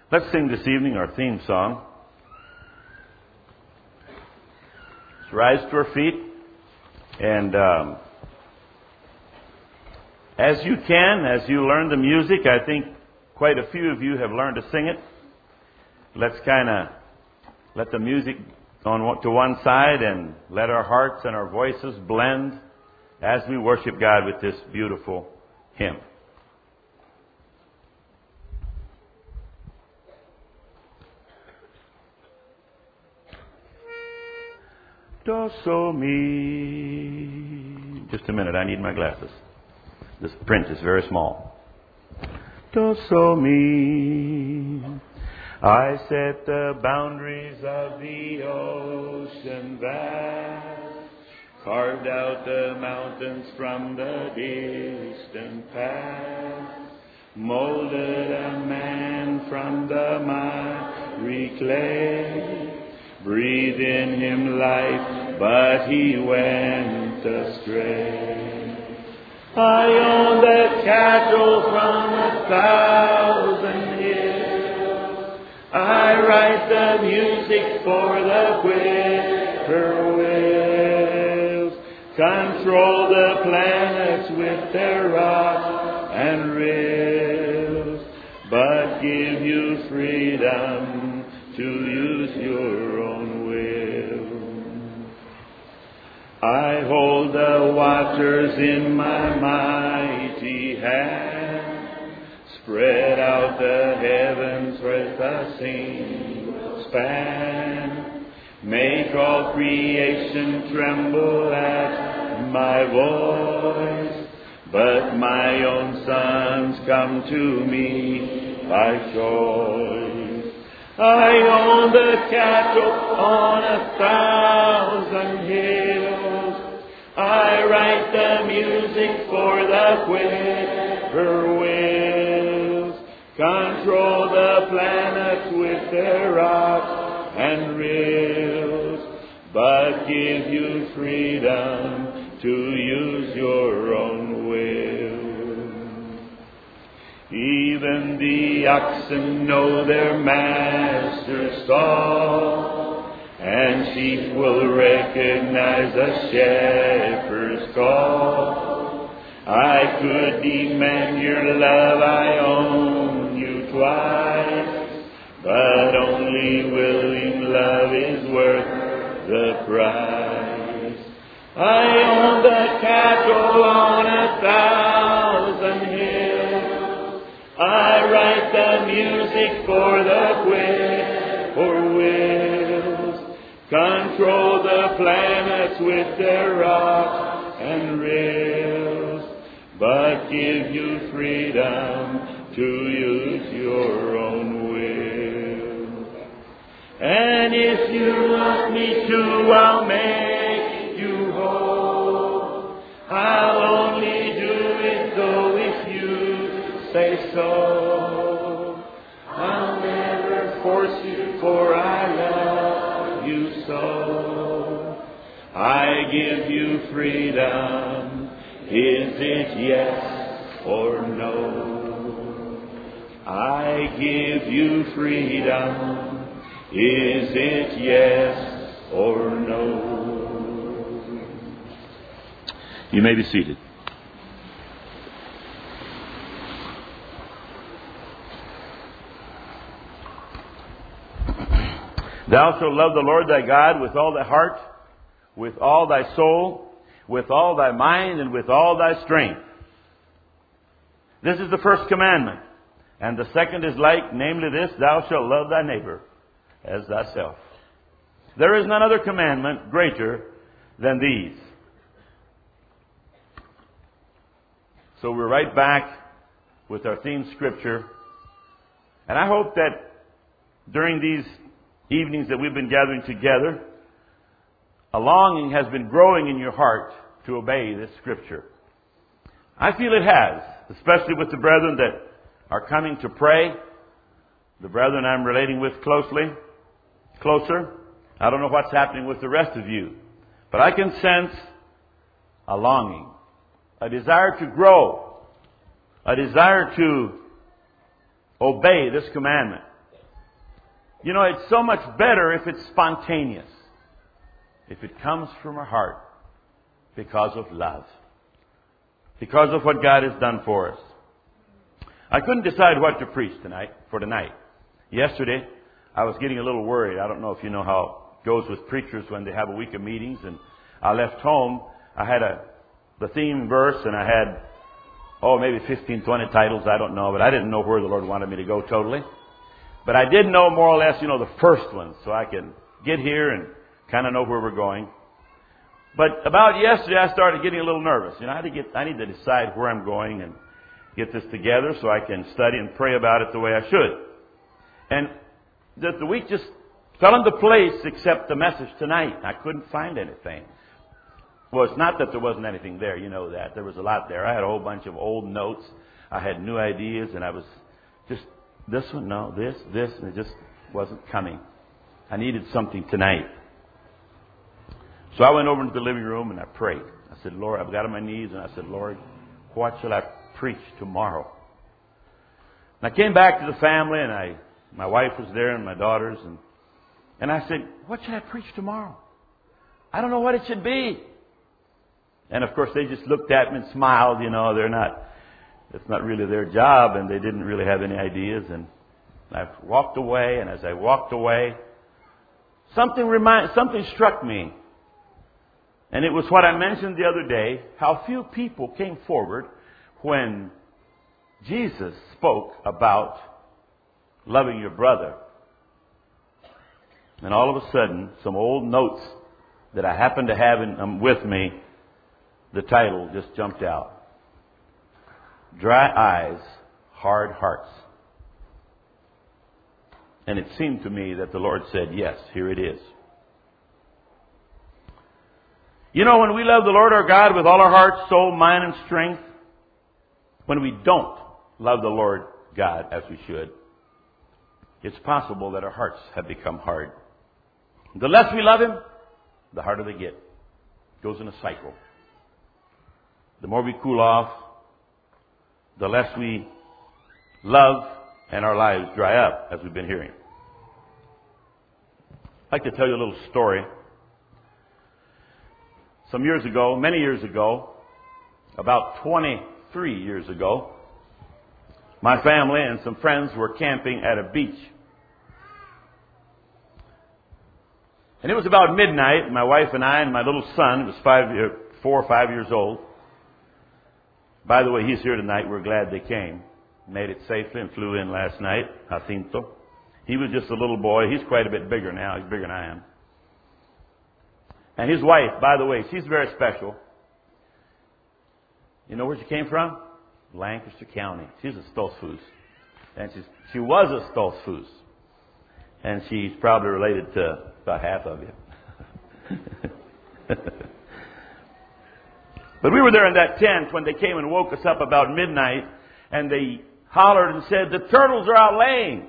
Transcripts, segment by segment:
Let's sing this evening our theme song. Let's rise to our feet. And as you can, as you learn the music, I think quite a few of you have learned to sing it. Let's kind of let the music on to one side and let our hearts and our voices blend as we worship God with this beautiful hymn. Do so mi. Just a minute, I need my glasses. This print is very small. Do so mi. I set the boundaries of the ocean vast, carved out the mountains from the distant past, molded a man from the miry clay, breathed in him life, but he went astray. I own the cattle from 1,000 hills. I write the music for the whippoorwills. Control the planets with their rods and rills, but give you freedom to use your own will. I hold the waters in my mighty hand, spread out the heavens with a single span, make all creation tremble at my voice, but my own sons come to me by choice. I own the cattle on 1,000 hills. I write the music for the whippoorwills. Control the planets with their rods and rills, but give you freedom to use your own will. Even the oxen know their master's call, and sheep will recognize a shepherd's call. I could demand your love, I own you twice, but only willing love is worth the price. I own the cattle on 1,000 hills. I write the music for the whippoorwills. Control the planets with their rods and rills, but give you freedom to use your own will. And if you want me to, I'll make you whole. I'll only do it though if you say so. I'll never force you, for I love you so. I give you freedom. Is it yes or no? I give you freedom. Is it yes or no? You may be seated. Thou shalt love the Lord thy God with all thy heart, with all thy soul, with all thy mind, and with all thy strength. This is the first commandment. And the second is like, namely this, thou shalt love thy neighbor as thyself. There is none other commandment greater than these. So we're right back with our theme scripture. And I hope that during these evenings that we've been gathering together, a longing has been growing in your heart to obey this scripture. I feel it has, especially with the brethren that are coming to pray, the brethren I'm relating with closer. I don't know what's happening with the rest of you, but I can sense a longing, a desire to grow, a desire to obey this commandment. You know, it's so much better if it's spontaneous. If it comes from our heart because of love. Because of what God has done for us. I couldn't decide what to preach for tonight. Yesterday, I was getting a little worried. I don't know if you know how it goes with preachers when they have a week of meetings. And I left home. I had the theme verse, and I had, maybe 15, 20 titles. I don't know. But I didn't know where the Lord wanted me to go totally. But I did know more or less, the first one. So I can get here and kind of know where we're going. But about yesterday, I started getting a little nervous. I need to decide where I'm going and get this together so I can study and pray about it the way I should. And the week just fell into place except the message tonight. I couldn't find anything. Well, it's not that there wasn't anything there. You know that. There was a lot there. I had a whole bunch of old notes. I had new ideas, and I was just, this one, no, this, and it just wasn't coming. I needed something tonight. So I went over into the living room and I prayed. I said, Lord, I got on my knees and I said, Lord, what shall I preach tomorrow? And I came back to the family and my wife was there and my daughters and I said, what should I preach tomorrow? I don't know what it should be. And of course they just looked at me and smiled, it's not really their job and they didn't really have any ideas. And I walked away, and as I walked away, something struck me. And it was what I mentioned the other day, how few people came forward when Jesus spoke about loving your brother. And all of a sudden, some old notes that I happened to have with me, the title just jumped out. Dry eyes, hard hearts. And it seemed to me that the Lord said, yes, here it is. When we love the Lord our God with all our heart, soul, mind, and strength, when we don't love the Lord God as we should, it's possible that our hearts have become hard. The less we love Him, the harder they get. It goes in a cycle. The more we cool off, the less we love, and our lives dry up, as we've been hearing. I'd like to tell you a little story. Many years ago, about 23 years ago, my family and some friends were camping at a beach. And it was about midnight. My wife and I and my little son, who was 4 or 5 years old. By the way, he's here tonight. We're glad they came. Made it safely and flew in last night, Jacinto. He was just a little boy. He's quite a bit bigger now. He's bigger than I am. And his wife, by the way, she's very special. You know where she came from? Lancaster County. She's a Stoltzfus. And she was a Stoltzfus. And she's probably related to about half of you. But we were there in that tent when they came and woke us up about midnight. And they hollered and said, the turtles are out laying.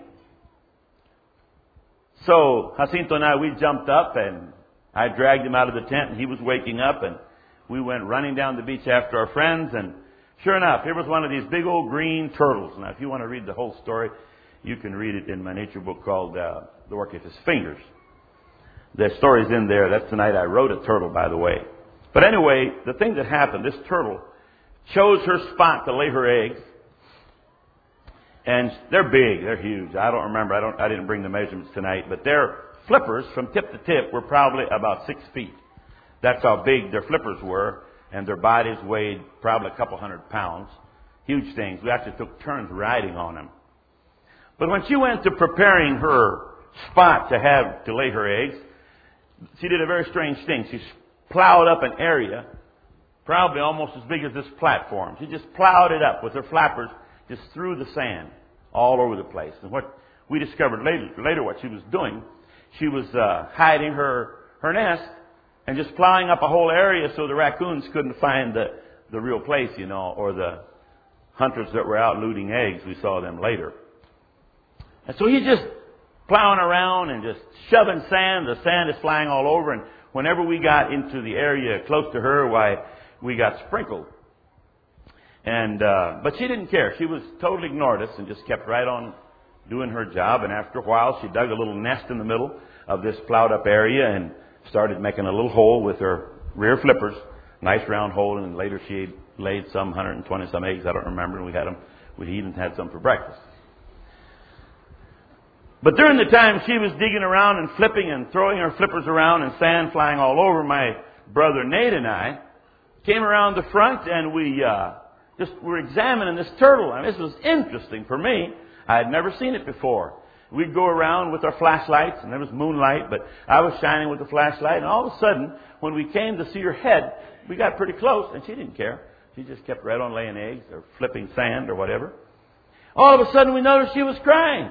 So Jacinto and I, we jumped up and I dragged him out of the tent and he was waking up and we went running down the beach after our friends and sure enough, here was one of these big old green turtles. Now if you want to read the whole story, you can read it in my nature book called The Work of His Fingers. The story's in there. That's the night I wrote a turtle, by the way. But anyway, the thing that happened, this turtle chose her spot to lay her eggs. And they're big, they're huge. I don't remember, I didn't bring the measurements tonight, but their flippers from tip to tip were probably about 6 feet. That's how big their flippers were, and their bodies weighed probably a couple 100 pounds. Huge things. We actually took turns riding on them. But when she went to preparing her spot to lay her eggs, she did a very strange thing. She plowed up an area, probably almost as big as this platform. She just plowed it up with her flappers, just threw the sand all over the place. And what we discovered later what she was doing, she was hiding her nest and just plowing up a whole area so the raccoons couldn't find the real place, or the hunters that were out looting eggs. We saw them later. And so he's just plowing around and just shoving sand. The sand is flying all over. And whenever we got into the area close to her, we got sprinkled. And but she didn't care. She was totally ignored us and just kept right on doing her job, and after a while she dug a little nest in the middle of this plowed up area and started making a little hole with her rear flippers, nice round hole, and later she laid some 120 some eggs, I don't remember, and we even had some for breakfast. But during the time she was digging around and flipping and throwing her flippers around and sand flying all over, my brother Nate and I came around the front and we were examining this turtle. And this was interesting for me. I had never seen it before. We'd go around with our flashlights, and there was moonlight, but I was shining with the flashlight, and all of a sudden, when we came to see her head, we got pretty close, and she didn't care. She just kept right on laying eggs or flipping sand or whatever. All of a sudden, we noticed she was crying.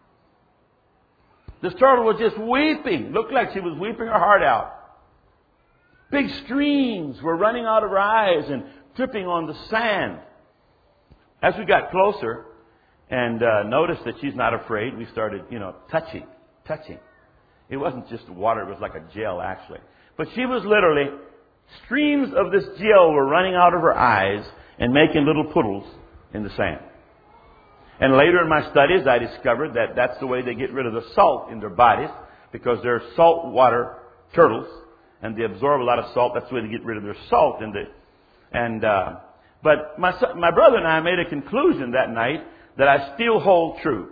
This turtle was just weeping. Looked like she was weeping her heart out. Big streams were running out of her eyes and dripping on the sand. As we got closer and noticed that she's not afraid, we started, touching. It wasn't just water, it was like a gel actually. But she was literally, streams of this gel were running out of her eyes and making little puddles in the sand. And later in my studies, I discovered that that's the way they get rid of the salt in their bodies, because they're saltwater turtles, and they absorb a lot of salt. That's the way they get rid of their salt. But my brother and I made a conclusion that night that I still hold true.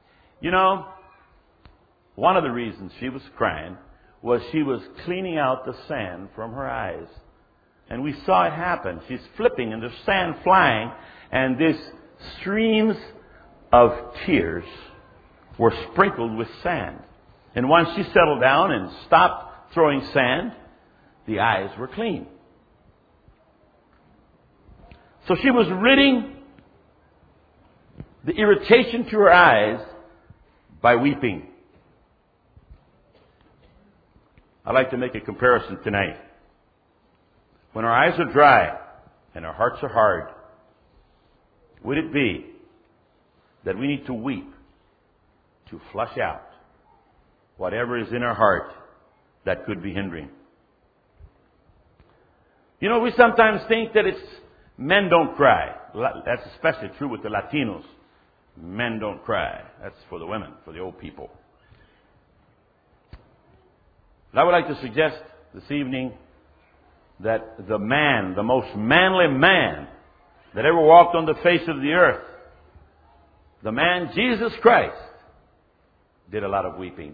One of the reasons she was crying was she was cleaning out the sand from her eyes. And we saw it happen. She's flipping and there's sand flying, and these streams of tears were sprinkled with sand. And once she settled down and stopped throwing sand, the eyes were clean. So she was ridding the irritation to her eyes by weeping. I'd like to make a comparison tonight. When our eyes are dry and our hearts are hard, would it be that we need to weep to flush out whatever is in our heart that could be hindering? We sometimes think that it's men don't cry. That's especially true with the Latinos. Men don't cry. That's for the women, for the old people. But I would like to suggest this evening that the most manly man that ever walked on the face of the earth, the man Jesus Christ, did a lot of weeping.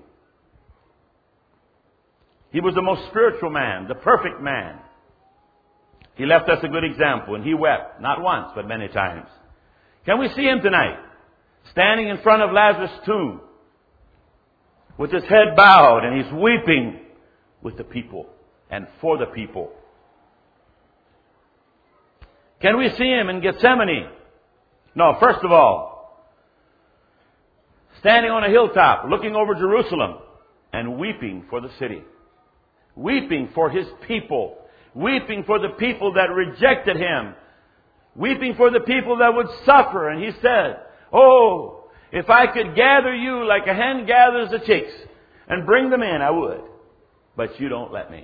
He was the most spiritual man, the perfect man. He left us a good example, and he wept, not once, but many times. Can we see him tonight, standing in front of Lazarus' tomb, with his head bowed, and he's weeping with the people and for the people? Can we see him in Gethsemane? No, first of all, standing on a hilltop, looking over Jerusalem, and weeping for the city. Weeping for his people. Weeping for the people that rejected him. Weeping for the people that would suffer. And he said, "Oh, if I could gather you like a hen gathers the chicks and bring them in, I would. But you don't let me."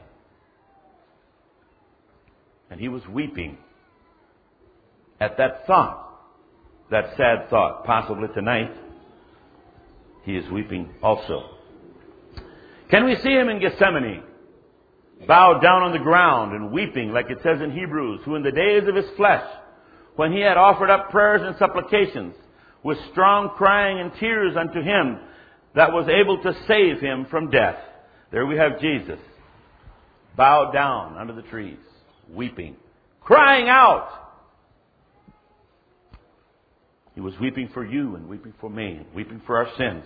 And he was weeping at that thought, that sad thought. Possibly tonight, he is weeping also. Can we see him in Gethsemane, bowed down on the ground and weeping, like it says in Hebrews, who in the days of his flesh, when he had offered up prayers and supplications, with strong crying and tears unto him that was able to save him from death. There we have Jesus, bowed down under the trees, weeping, crying out. He was weeping for you and weeping for me, and weeping for our sins.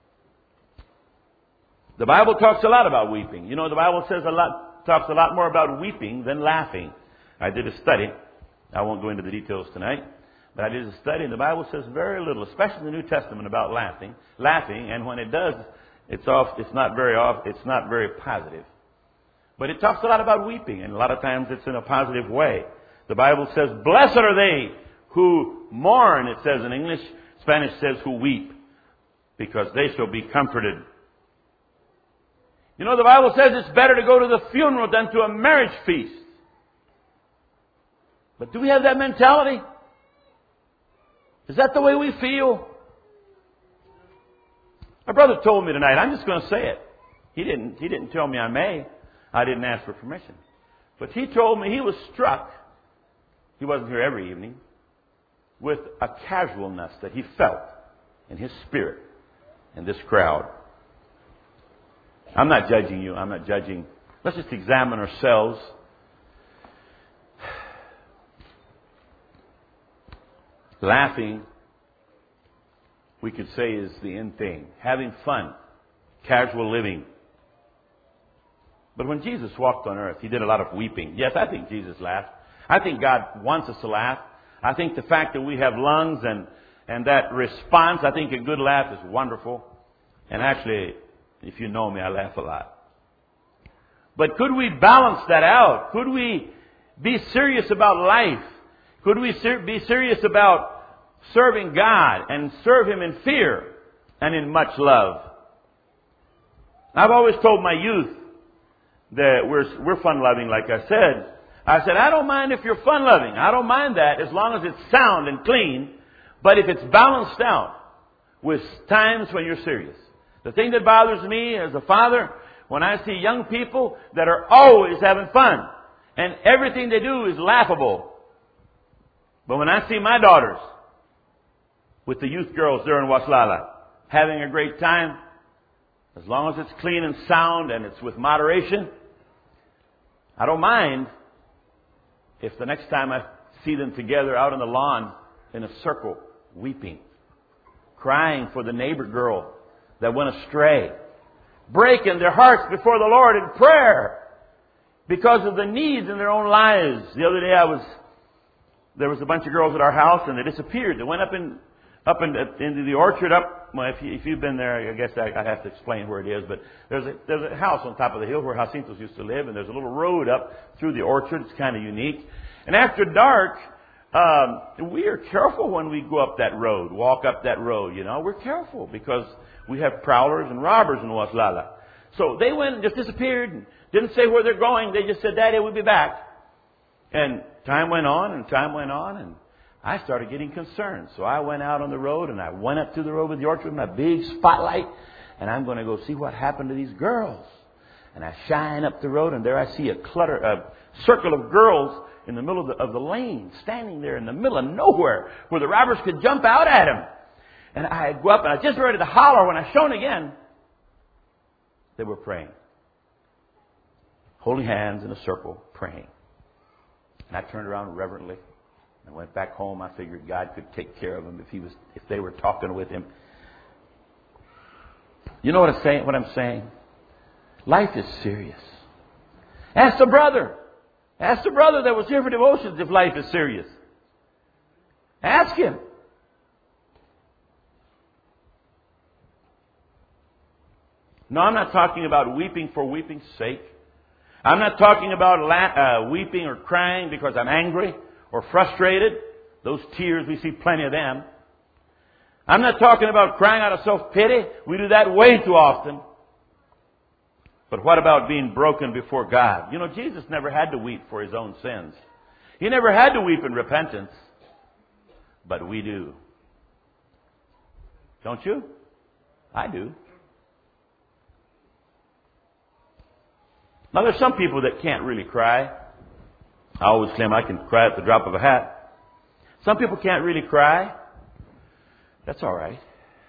The Bible talks a lot about weeping. The Bible talks a lot more about weeping than laughing. I did a study. I won't go into the details tonight, but I did a study, and the Bible says very little, especially in the New Testament, about laughing. And when it does, it's not very positive. But it talks a lot about weeping, and a lot of times it's in a positive way. The Bible says, "Blessed are they who mourn," it says in English. Spanish says, "who weep, because they shall be comforted." The Bible says it's better to go to the funeral than to a marriage feast. But do we have that mentality? Is that the way we feel? My brother told me tonight, I'm just going to say it. He didn't tell me I may. I didn't ask for permission. But he told me he was struck, he wasn't here every evening, with a casualness that he felt in his spirit in this crowd. I'm not judging you. I'm not judging. Let's just examine ourselves. Laughing, we could say, is the end thing. Having fun, casual living. But when Jesus walked on earth, he did a lot of weeping. Yes, I think Jesus laughed. I think God wants us to laugh. I think the fact that we have lungs and that response, I think a good laugh is wonderful. And actually, if you know me, I laugh a lot. But could we balance that out? Could we be serious about life? Could we be serious about serving God and serve Him in fear and in much love? I've always told my youth that we're fun-loving, like I said. I said, I don't mind if you're fun-loving. I don't mind that as long as it's sound and clean. But if it's balanced out with times when you're serious. The thing that bothers me as a father, when I see young people that are always having fun and everything they do is laughable. But when I see my daughters with the youth girls there in Waslala having a great time, as long as it's clean and sound and it's with moderation, I don't mind if the next time I see them together out on the lawn in a circle, weeping, crying for the neighbor girl that went astray, breaking their hearts before the Lord in prayer because of the needs in their own lives. The other day there was a bunch of girls at our house and they disappeared. They went into the orchard up. Well, if you've been there, I guess I have to explain where it is. But there's a house on top of the hill where Jacintos used to live, and there's a little road up through the orchard. It's kind of unique. And after dark, we are careful when we go up that road, walk up that road. You know, we're careful because we have prowlers and robbers in Waslala. So they went and just disappeared and didn't say where they're going. They just said, Daddy, we'll be back. And time went on and I started getting concerned. So I went out on the road and I went up to the road with the orchard with my big spotlight. And I'm going to go see what happened to these girls. And I shine up the road and there I see a circle of girls in the middle of the lane, standing there in the middle of nowhere where the robbers could jump out at them. And I go up and I was just ready to holler when I shone again. They were praying. Holding hands in a circle, praying. And I turned around reverently. I went back home. I figured God could take care of him if they were talking with him. You know what I'm saying? Life is serious. Ask the brother that was here for devotions if life is serious. Ask him. No, I'm not talking about weeping for weeping's sake. I'm not talking about weeping or crying because I'm angry or frustrated. Those tears, we see plenty of them. I'm not talking about crying out of self-pity. We do that way too often. But what about being broken before God? You know, Jesus never had to weep for his own sins. He never had to weep in repentance. But we do. Don't you? I do. Now, there's some people that can't really cry. I always claim I can cry at the drop of a hat. Some people can't really cry. That's all right.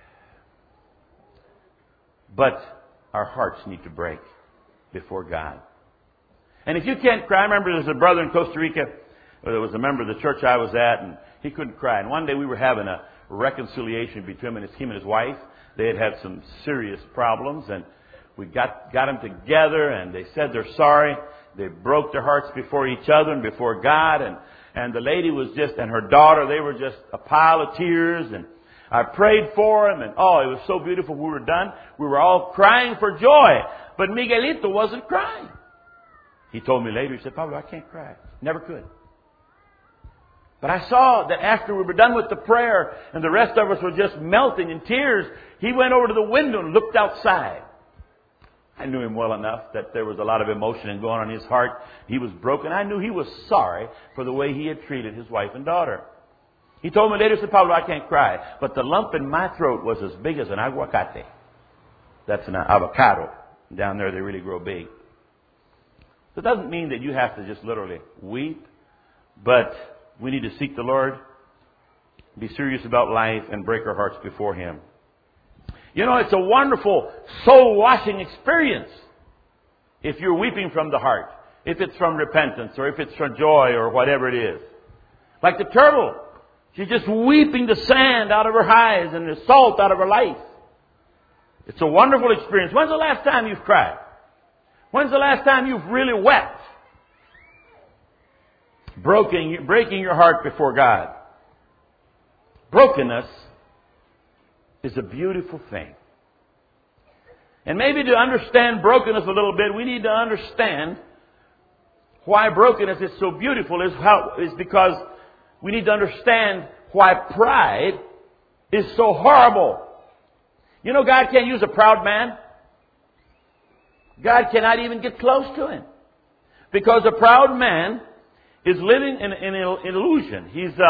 But our hearts need to break before God. And if you can't cry, I remember there's a brother in Costa Rica, there was a member of the church I was at, and he couldn't cry. And one day we were having a reconciliation between him and his wife. They had had some serious problems, and we got them together, and they said they're sorry. They broke their hearts before each other and before God, and the lady was just, and her daughter, they were just a pile of tears, and I prayed for them, and oh, it was so beautiful. We were done. We were all crying for joy, but Miguelito wasn't crying. He told me later, he said, Pablo, I can't cry. Never could. But I saw that after we were done with the prayer and the rest of us were just melting in tears, he went over to the window and looked outside. I knew him well enough that there was a lot of emotion going on in his heart. He was broken. I knew he was sorry for the way he had treated his wife and daughter. He told me later, he said, Pablo, I can't cry. But the lump in my throat was as big as an aguacate. That's an avocado. Down there they really grow big. So it doesn't mean that you have to just literally weep, but we need to seek the Lord, be serious about life, and break our hearts before Him. You know, it's a wonderful soul-washing experience if you're weeping from the heart, if it's from repentance, or if it's from joy, or whatever it is. Like the turtle. She's just weeping the sand out of her eyes and the salt out of her life. It's a wonderful experience. When's the last time you've cried? When's the last time you've really wept? Breaking your heart before God. Brokenness is a beautiful thing. And maybe to understand brokenness a little bit, we need to understand why brokenness is so beautiful is because we need to understand why pride is so horrible. You know, God can't use a proud man. God cannot even get close to him. Because a proud man is living in an illusion.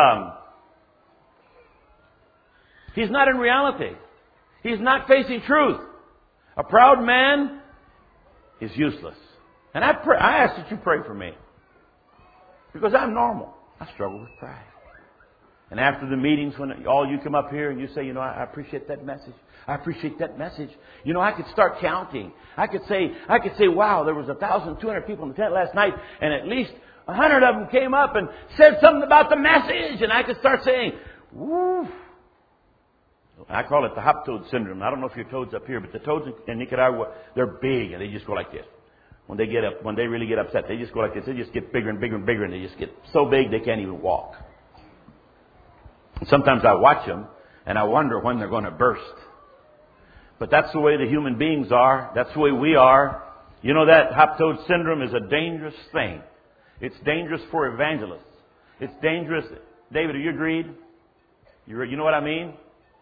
He's not in reality. He's not facing truth. A proud man is useless. And I ask that you pray for me. Because I'm normal. I struggle with pride. And after the meetings, when all you come up here and you say, you know, I appreciate that message. I appreciate that message. You know, I could start counting. I could say, wow, there was 1,200 people in the tent last night, and at least 100 of them came up and said something about the message. And I could start saying, woo. I call it the hop toad syndrome. I don't know if your toads up here, but the toads in Nicaragua, they're big and they just go like this. When they really get upset, they just go like this. They just get bigger and bigger and bigger, and they just get so big they can't even walk. And sometimes I watch them and I wonder when they're going to burst. But that's the way the human beings are. That's the way we are. You know, that hop toad syndrome is a dangerous thing. It's dangerous for evangelists. It's dangerous. David, do you agree? You know what I mean?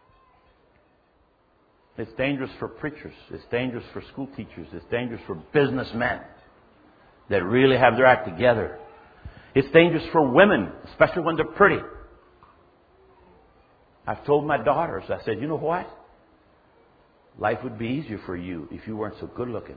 It's dangerous for preachers. It's dangerous for school teachers. It's dangerous for businessmen that really have their act together. It's dangerous for women, especially when they're pretty. I've told my daughters, I said, you know what? Life would be easier for you if you weren't so good looking.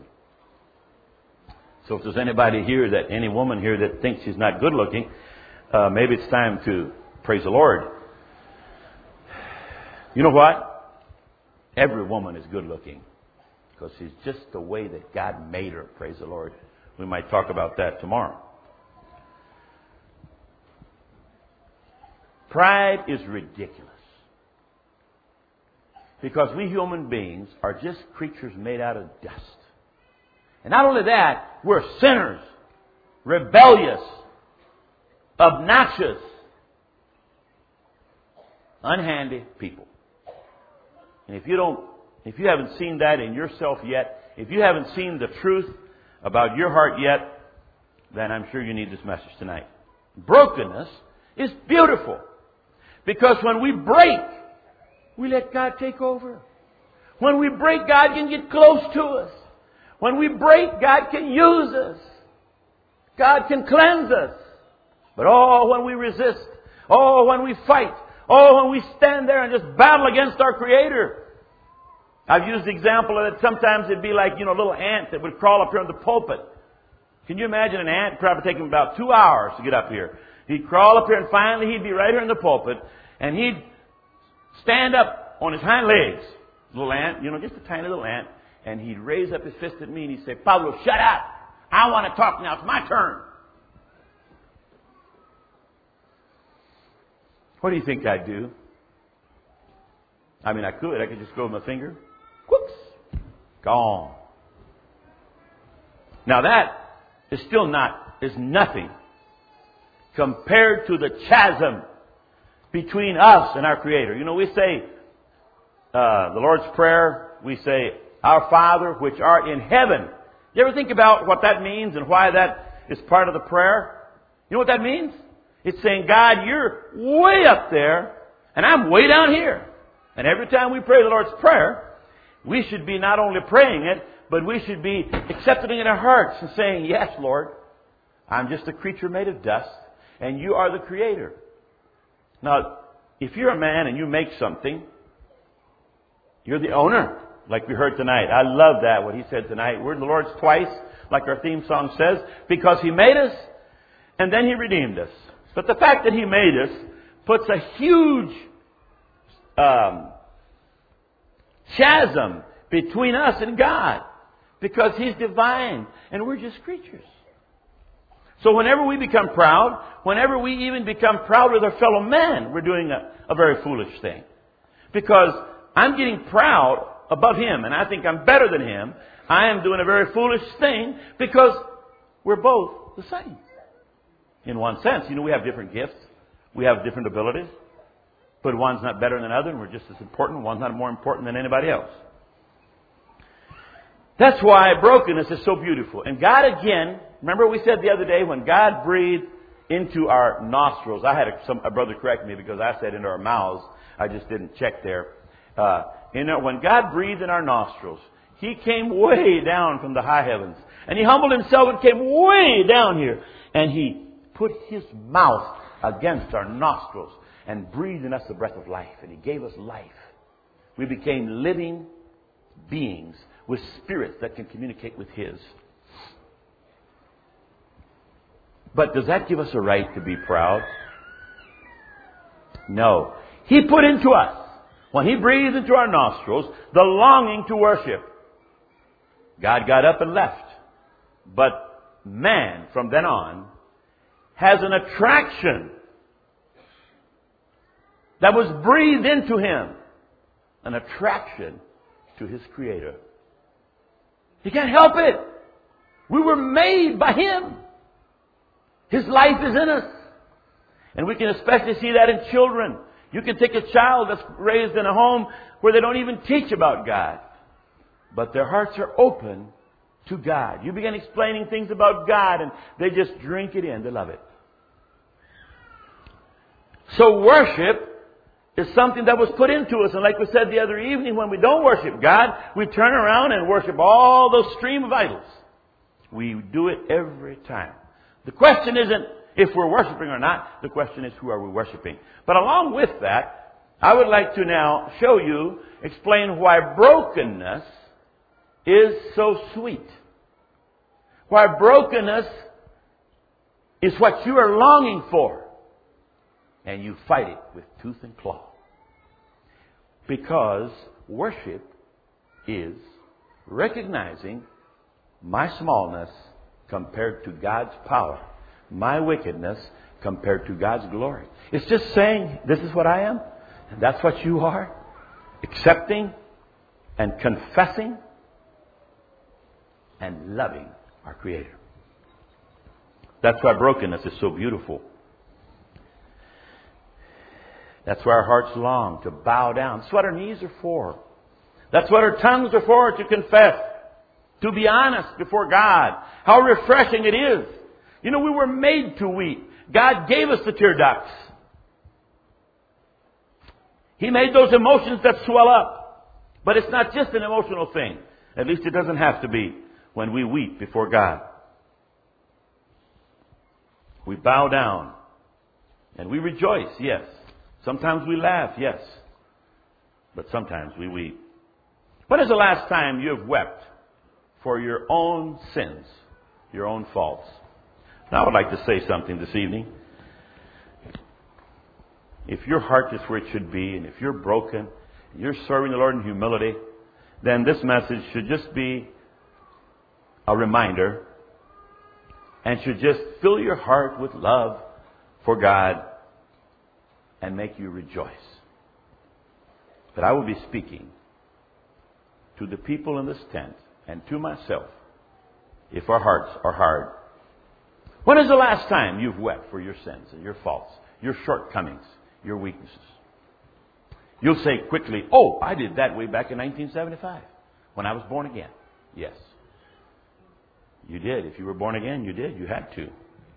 So if there's anybody here, any woman here that thinks she's not good looking, maybe it's time to praise the Lord. You know what? Every woman is good looking because she's just the way that God made her. Praise the Lord. We might talk about that tomorrow. Pride is ridiculous because we human beings are just creatures made out of dust. And not only that, we're sinners, rebellious, obnoxious, unhandy people. And if you haven't seen that in yourself yet, if you haven't seen the truth about your heart yet, then I'm sure you need this message tonight. Brokenness is beautiful. Because when we break, we let God take over. When we break, God can get close to us. When we break, God can use us. God can cleanse us. But when we resist, when we fight, when we stand there and just battle against our Creator. I've used the example that sometimes it'd be like, a little ant that would crawl up here on the pulpit. Can you imagine an ant? It'd probably take him about 2 hours to get up here. He'd crawl up here and finally he'd be right here in the pulpit and he'd stand up on his hind legs. Little ant, just a tiny little ant. And he'd raise up his fist at me and he'd say, Pablo, shut up. I want to talk now. It's my turn. What do you think I'd do? I mean, I could just go with my finger. Whoops. Gone. Now that is is nothing compared to the chasm between us and our Creator. We say, the Lord's Prayer, we say, Our Father, which art in heaven. You ever think about what that means and why that is part of the prayer? You know what that means? It's saying, God, you're way up there, and I'm way down here. And every time we pray the Lord's Prayer, we should be not only praying it, but we should be accepting it in our hearts and saying, yes, Lord, I'm just a creature made of dust, and you are the Creator. Now, if you're a man and you make something, you're the owner. like we heard tonight. I love that, what he said tonight. We're the Lord's twice, like our theme song says, because He made us and then He redeemed us. But the fact that He made us puts a huge chasm between us and God, because He's divine and we're just creatures. So whenever we become proud, whenever we even become proud with our fellow men, we're doing a very foolish thing. Because I'm getting proud above him and I think I'm better than him. I am doing a very foolish thing because we're both the same. In one sense, we have different gifts. We have different abilities. But one's not better than the other and we're just as important. One's not more important than anybody else. That's why brokenness is so beautiful. And God again, remember we said the other day when God breathed into our nostrils. I had a brother correct me because I said into our mouths. I just didn't check there. When God breathed in our nostrils, He came way down from the high heavens. And He humbled Himself and came way down here. And He put His mouth against our nostrils and breathed in us the breath of life. And He gave us life. We became living beings with spirits that can communicate with His. But does that give us a right to be proud? No. He put into us, when He breathed into our nostrils, the longing to worship. God got up and left. But man, from then on, has an attraction that was breathed into him. An attraction to his Creator. He can't help it. We were made by Him. His life is in us. And we can especially see that in children. You can take a child that's raised in a home where they don't even teach about God. But their hearts are open to God. You begin explaining things about God and they just drink it in. They love it. So worship is something that was put into us. And like we said the other evening, when we don't worship God, we turn around and worship all those stream of idols. We do it every time. The question isn't if we're worshiping or not. The question is, who are we worshiping? But along with that, I would like to now explain why brokenness is so sweet. Why brokenness is what you are longing for. And you fight it with tooth and claw. Because worship is recognizing my smallness compared to God's power. My wickedness compared to God's glory. It's just saying, this is what I am, and that's what you are. Accepting and confessing and loving our Creator. That's why brokenness is so beautiful. That's why our hearts long to bow down. That's what our knees are for. That's what our tongues are for, to confess. To be honest before God. How refreshing it is. We were made to weep. God gave us the tear ducts. He made those emotions that swell up. But it's not just an emotional thing. At least it doesn't have to be when we weep before God. We bow down. And we rejoice, yes. Sometimes we laugh, yes. But sometimes we weep. When is the last time you have wept for your own sins, your own faults? Now I would like to say something this evening. If your heart is where it should be, and if you're broken, and you're serving the Lord in humility, then this message should just be a reminder and should just fill your heart with love for God and make you rejoice. But I will be speaking to the people in this tent and to myself if our hearts are hard. When is the last time you've wept for your sins and your faults, your shortcomings, your weaknesses? You'll say quickly, oh, I did that way back in 1975 when I was born again. Yes. You did. If you were born again, you did. You had to.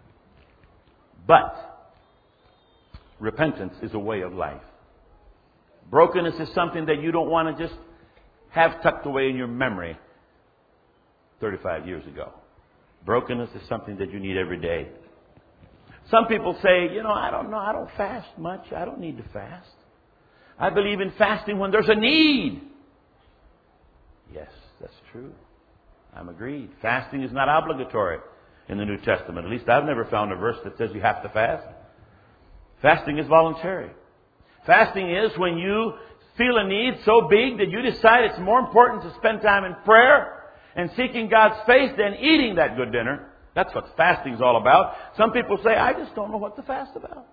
But repentance is a way of life. Brokenness is something that you don't want to just have tucked away in your memory 35 years ago. Brokenness is something that you need every day. Some people say, I don't know, I don't fast much. I don't need to fast. I believe in fasting when there's a need. Yes, that's true. I'm agreed. Fasting is not obligatory in the New Testament. At least I've never found a verse that says you have to fast. Fasting is voluntary. Fasting is when you feel a need so big that you decide it's more important to spend time in prayer and seeking God's face than eating that good dinner. That's what fasting is all about. Some people say, I just don't know what to fast about.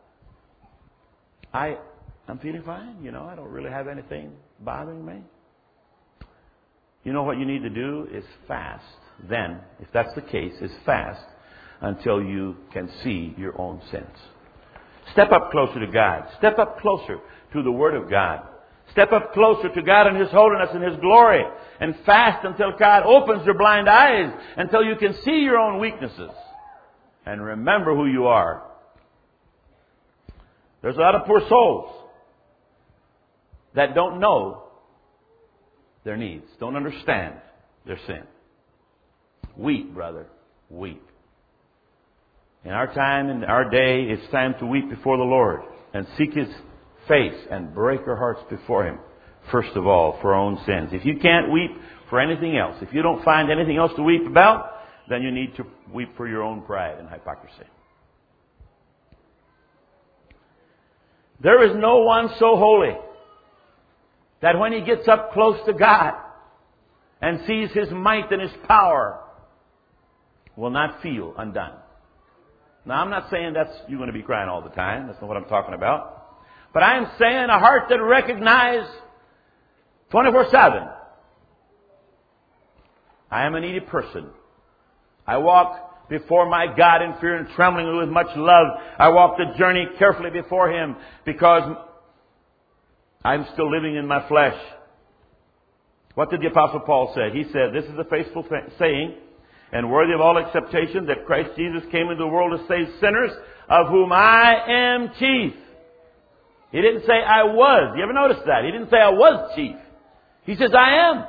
I'm feeling fine. I don't really have anything bothering me. You know what you need to do is fast. Then, if that's the case, is fast until you can see your own sins. Step up closer to God. Step up closer to the Word of God. Step up closer to God and His holiness and His glory. And fast until God opens your blind eyes, until you can see your own weaknesses. And remember who you are. There's a lot of poor souls that don't know their needs, don't understand their sin. Weep, brother, weep. In our time, in our day, it's time to weep before the Lord and seek His face and break our hearts before Him, first of all, for our own sins. If you can't weep for anything else, if you don't find anything else to weep about, then you need to weep for your own pride and hypocrisy. There is no one so holy that when he gets up close to God and sees His might and His power, will not feel undone. Now, I'm not saying you're going to be crying all the time. That's not what I'm talking about. But I am saying a heart that recognizes 24/7. I am a needy person. I walk before my God in fear and trembling and with much love. I walk the journey carefully before Him because I'm still living in my flesh. What did the Apostle Paul say? He said, this is a faithful saying and worthy of all acceptation, that Christ Jesus came into the world to save sinners, of whom I am chief. He didn't say I was. You ever notice that? He didn't say I was chief. He says I am.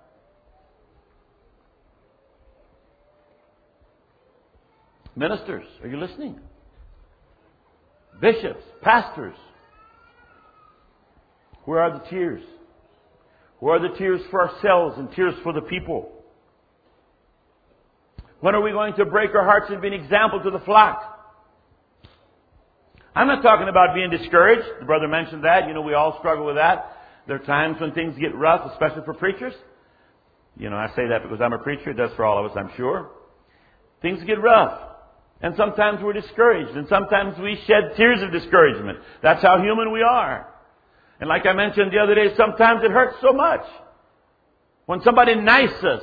Ministers, are you listening? Bishops, pastors. Where are the tears? Where are the tears for ourselves and tears for the people? When are we going to break our hearts and be an example to the flock? I'm not talking about being discouraged. The brother mentioned that. We all struggle with that. There are times when things get rough, especially for preachers. I say that because I'm a preacher. It does for all of us, I'm sure. Things get rough. And sometimes we're discouraged. And sometimes we shed tears of discouragement. That's how human we are. And like I mentioned the other day, sometimes it hurts so much. When somebody knights us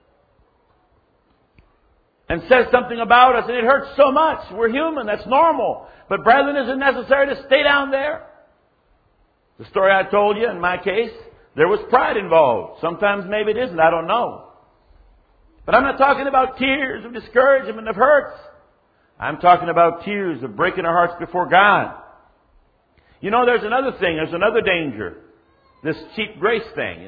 and says something about us, and it hurts so much. We're human. That's normal. But brethren, is it necessary to stay down there? The story I told you, in my case, there was pride involved. Sometimes maybe it isn't. I don't know. But I'm not talking about tears of discouragement, of hurts. I'm talking about tears of breaking our hearts before God. There's another thing. There's another danger. This cheap grace thing,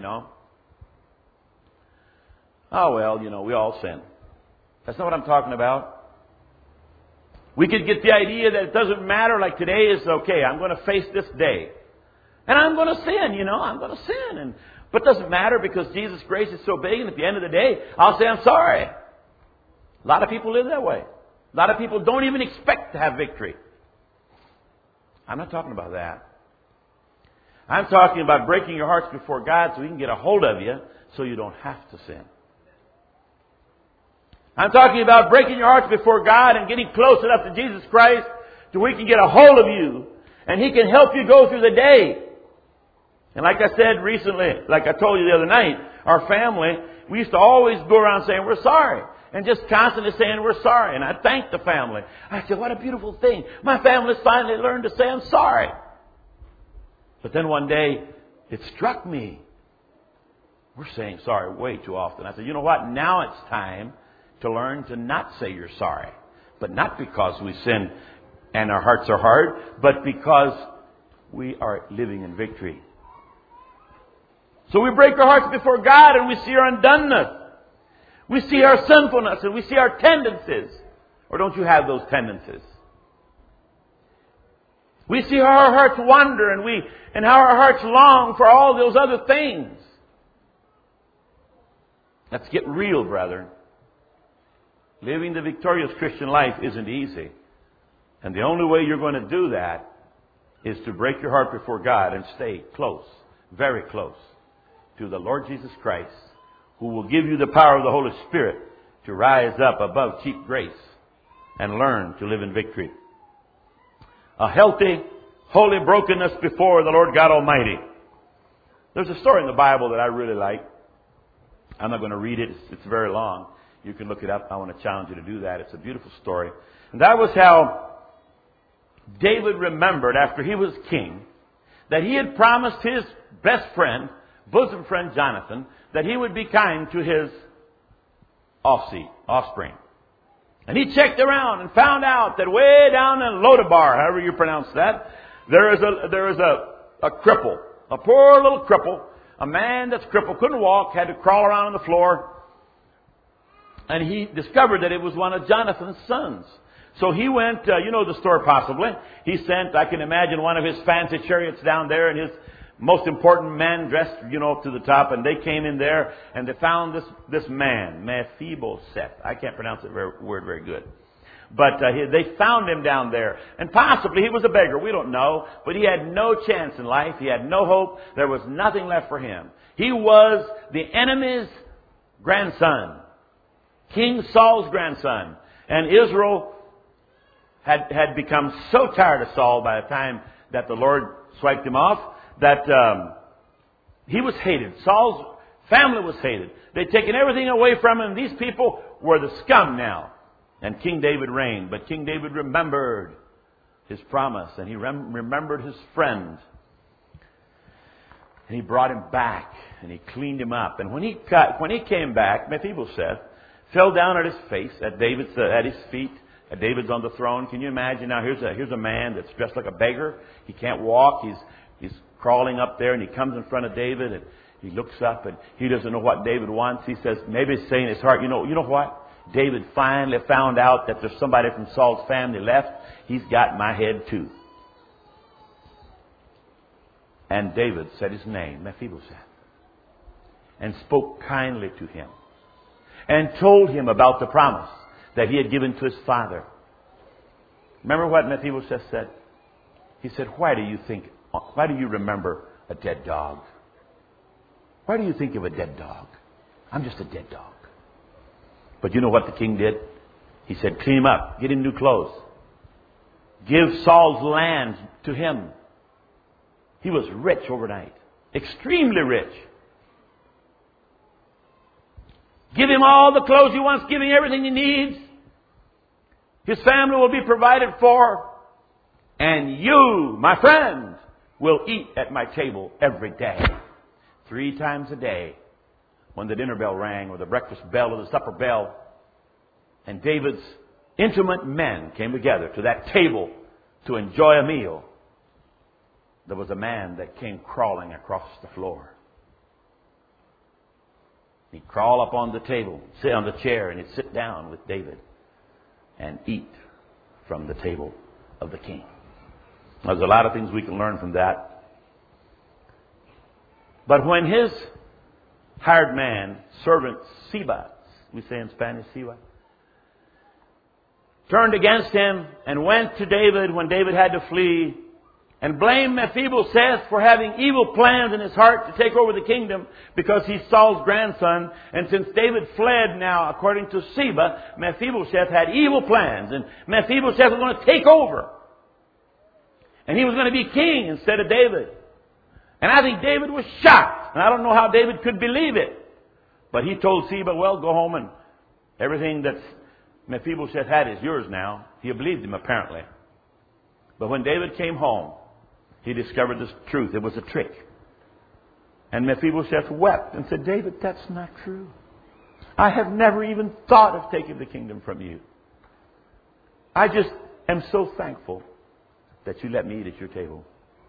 Oh, well, we all sin. That's not what I'm talking about. We could get the idea that it doesn't matter, like today is okay. I'm going to face this day. And I'm going to sin, I'm going to sin. But it doesn't matter because Jesus' grace is so big, and at the end of the day, I'll say I'm sorry. A lot of people live that way. A lot of people don't even expect to have victory. I'm not talking about that. I'm talking about breaking your hearts before God so He can get a hold of you so you don't have to sin. I'm talking about breaking your hearts before God and getting close enough to Jesus Christ so He can get a hold of you and He can help you go through the day. And like I said recently, like I told you the other night, our family, we used to always go around saying we're sorry. And just constantly saying we're sorry. And I thanked the family. I said, what a beautiful thing. My family's finally learned to say I'm sorry. But then one day, it struck me. We're saying sorry way too often. I said, you know what? Now it's time to learn to not say you're sorry. But not because we sin and our hearts are hard, but because we are living in victory. So we break our hearts before God and we see our undoneness. We see our sinfulness and we see our tendencies. Or don't you have those tendencies? We see how our hearts wander and how our hearts long for all those other things. Let's get real, brethren. Living the victorious Christian life isn't easy. And the only way you're going to do that is to break your heart before God and stay close, very close, to the Lord Jesus Christ, who will give you the power of the Holy Spirit to rise up above cheap grace and learn to live in victory. A healthy, holy brokenness before the Lord God Almighty. There's a story in the Bible that I really like. I'm not going to read it. It's very long. You can look it up. I want to challenge you to do that. It's a beautiful story. And that was how David remembered after he was king that he had promised his best friend, bosom friend Jonathan, that he would be kind to his offspring. And he checked around and found out that way down in Lodabar, however you pronounce that, there is a cripple, a poor little cripple, a man that's crippled, couldn't walk, had to crawl around on the floor. And he discovered that it was one of Jonathan's sons. So he went, you know the story possibly. He sent, I can imagine, one of his fancy chariots down there and his most important men dressed, up to the top. And they came in there and they found this man, Mephibosheth. I can't pronounce the word very good. But they found him down there. And possibly he was a beggar. We don't know. But he had no chance in life. He had no hope. There was nothing left for him. He was the enemy's grandson. King Saul's grandson. And Israel had become so tired of Saul by the time that the Lord swiped him off that he was hated. Saul's family was hated. They'd taken everything away from him. These people were the scum now. And King David reigned. But King David remembered his promise. And he remembered his friend. And he brought him back. And he cleaned him up. And when he came back, Mephibosheth fell down at his face, at his feet. David's on the throne. Can you imagine now? Here's a man that's dressed like a beggar. He can't walk. He's crawling up there, and he comes in front of David, and he looks up, and he doesn't know what David wants. He says, maybe he's saying in his heart, you know what? David finally found out that there's somebody from Saul's family left. He's got my head too. And David said his name, Mephibosheth, and spoke kindly to him, and told him about the promise that he had given to his father. Remember what Mephibosheth said? He said, why do you remember a dead dog? Why do you think of a dead dog? I'm just a dead dog. But you know what the king did? He said, clean him up, get him new clothes. Give Saul's land to him. He was rich overnight. Extremely rich. Give him all the clothes he wants. Give him everything he needs. His family will be provided for. And you, my friend, will eat at my table every day. 3 times a day. When the dinner bell rang, or the breakfast bell, or the supper bell. And David's intimate men came together to that table to enjoy a meal. There was a man that came crawling across the floor. He'd crawl up on the table, sit on the chair, and he'd sit down with David and eat from the table of the king. There's a lot of things we can learn from that. But when his hired man, servant Siba, we say in Spanish, Siba, turned against him and went to David when David had to flee, and blamed Mephibosheth for having evil plans in his heart to take over the kingdom because he's Saul's grandson. And since David fled now, according to Siba, Mephibosheth had evil plans. And Mephibosheth was going to take over. And he was going to be king instead of David. And I think David was shocked. And I don't know how David could believe it. But he told Siba, well, go home and everything that Mephibosheth had is yours now. He believed him apparently. But when David came home, he discovered this truth. It was a trick. And Mephibosheth wept and said, David, that's not true. I have never even thought of taking the kingdom from you. I just am so thankful that you let me eat at your table.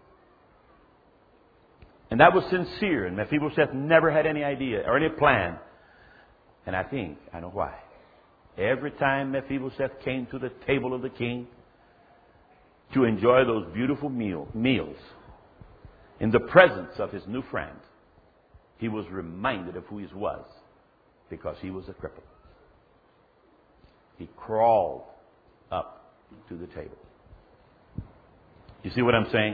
And that was sincere. And Mephibosheth never had any idea or any plan. And I know why. Every time Mephibosheth came to the table of the king to enjoy those beautiful meals in the presence of his new friend, he was reminded of who he was because he was a cripple. He crawled up to the table. You see what I'm saying?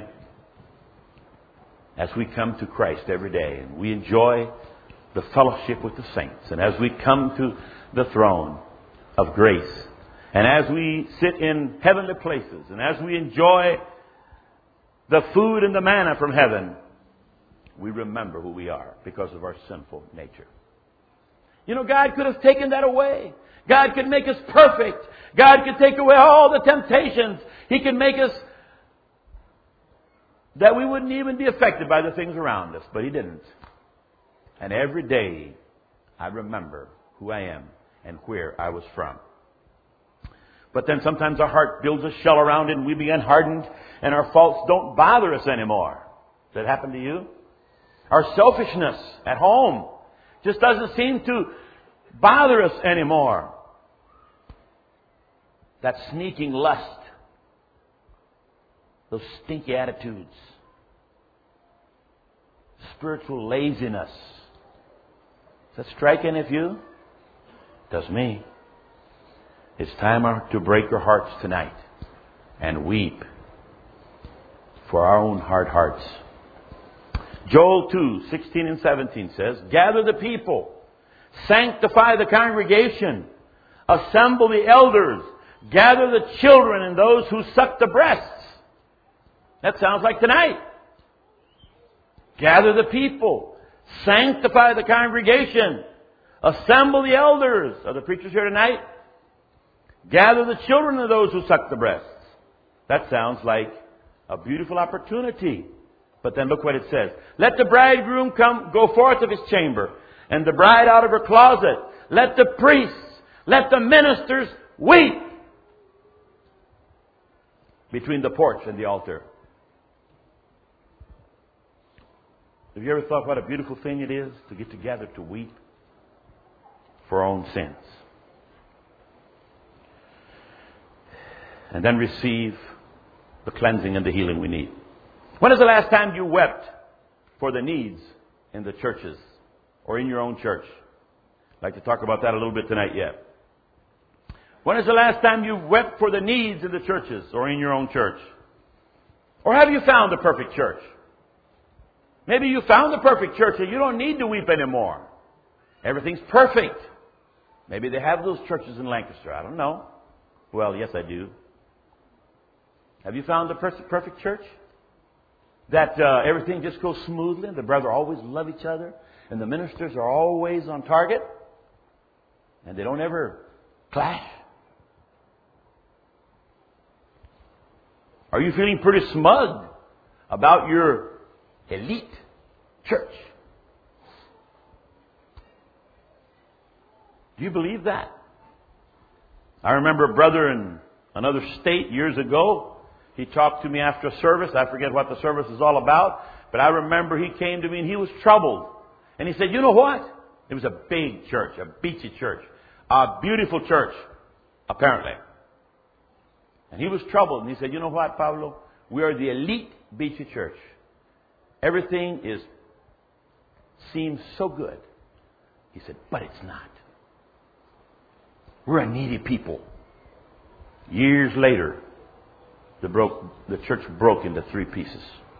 As we come to Christ every day and we enjoy the fellowship with the saints, and as we come to the throne of grace, and as we sit in heavenly places, and as we enjoy the food and the manna from heaven, we remember who we are because of our sinful nature. You know, God could have taken that away. God could make us perfect. God could take away all the temptations. He could make us that we wouldn't even be affected by the things around us. But He didn't. And every day I remember who I am and where I was from. But then sometimes our heart builds a shell around it and we become hardened and our faults don't bother us anymore. Does that happen to you? Our selfishness at home just doesn't seem to bother us anymore. That sneaking lust, those stinky attitudes, spiritual laziness. Does that strike any of you? It does me. It's time to break our hearts tonight and weep for our own hard hearts. Joel 2:16 and 17 says, "Gather the people, sanctify the congregation, assemble the elders, gather the children and those who suck the breasts." That sounds like tonight. Gather the people, sanctify the congregation, assemble the elders. Are the preachers here tonight? Gather the children of those who suck the breasts. That sounds like a beautiful opportunity. But then look what it says. "Let the bridegroom go forth of his chamber, and the bride out of her closet. Let the priests, let the ministers weep between the porch and the altar." Have you ever thought what a beautiful thing it is to get together to weep for our own sins? And then receive the cleansing and the healing we need. When is the last time you wept for the needs in the churches or in your own church? I'd like to talk about that a little bit tonight yet. When is the last time you wept for the needs in the churches or in your own church? Or have you found the perfect church? Maybe you found the perfect church and you don't need to weep anymore. Everything's perfect. Maybe they have those churches in Lancaster. I don't know. Well, yes, I do. Have you found the perfect church? That everything just goes smoothly, and the brethren always love each other, and the ministers are always on target, and they don't ever clash? Are you feeling pretty smug about your elite church? Do you believe that? I remember a brother in another state years ago. He talked to me after a service. I forget what the service is all about. But I remember he came to me and he was troubled. And he said, "You know what?" It was a big church, a beachy church. A beautiful church, apparently. And he was troubled. And he said, "You know what, Pablo? We are the elite beachy church. Everything seems so good." He said, "But it's not. We're a needy people." Years later, the church broke into 3 pieces.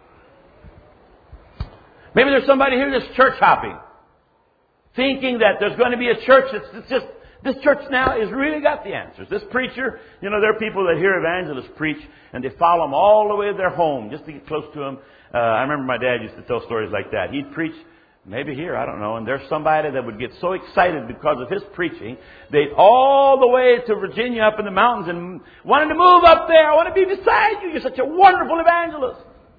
Maybe there's somebody here that's church hopping, thinking that there's going to be a church that's just, this church now has really got the answers. This preacher, you know, there are people that hear evangelists preach and they follow them all the way to their home just to get close to them. I remember my dad used to tell stories like that. He'd preach maybe here, I don't know, and there's somebody that would get so excited because of his preaching, they'd all the way to Virginia up in the mountains and wanted to move up there. "I want to be beside you. You're such a wonderful evangelist."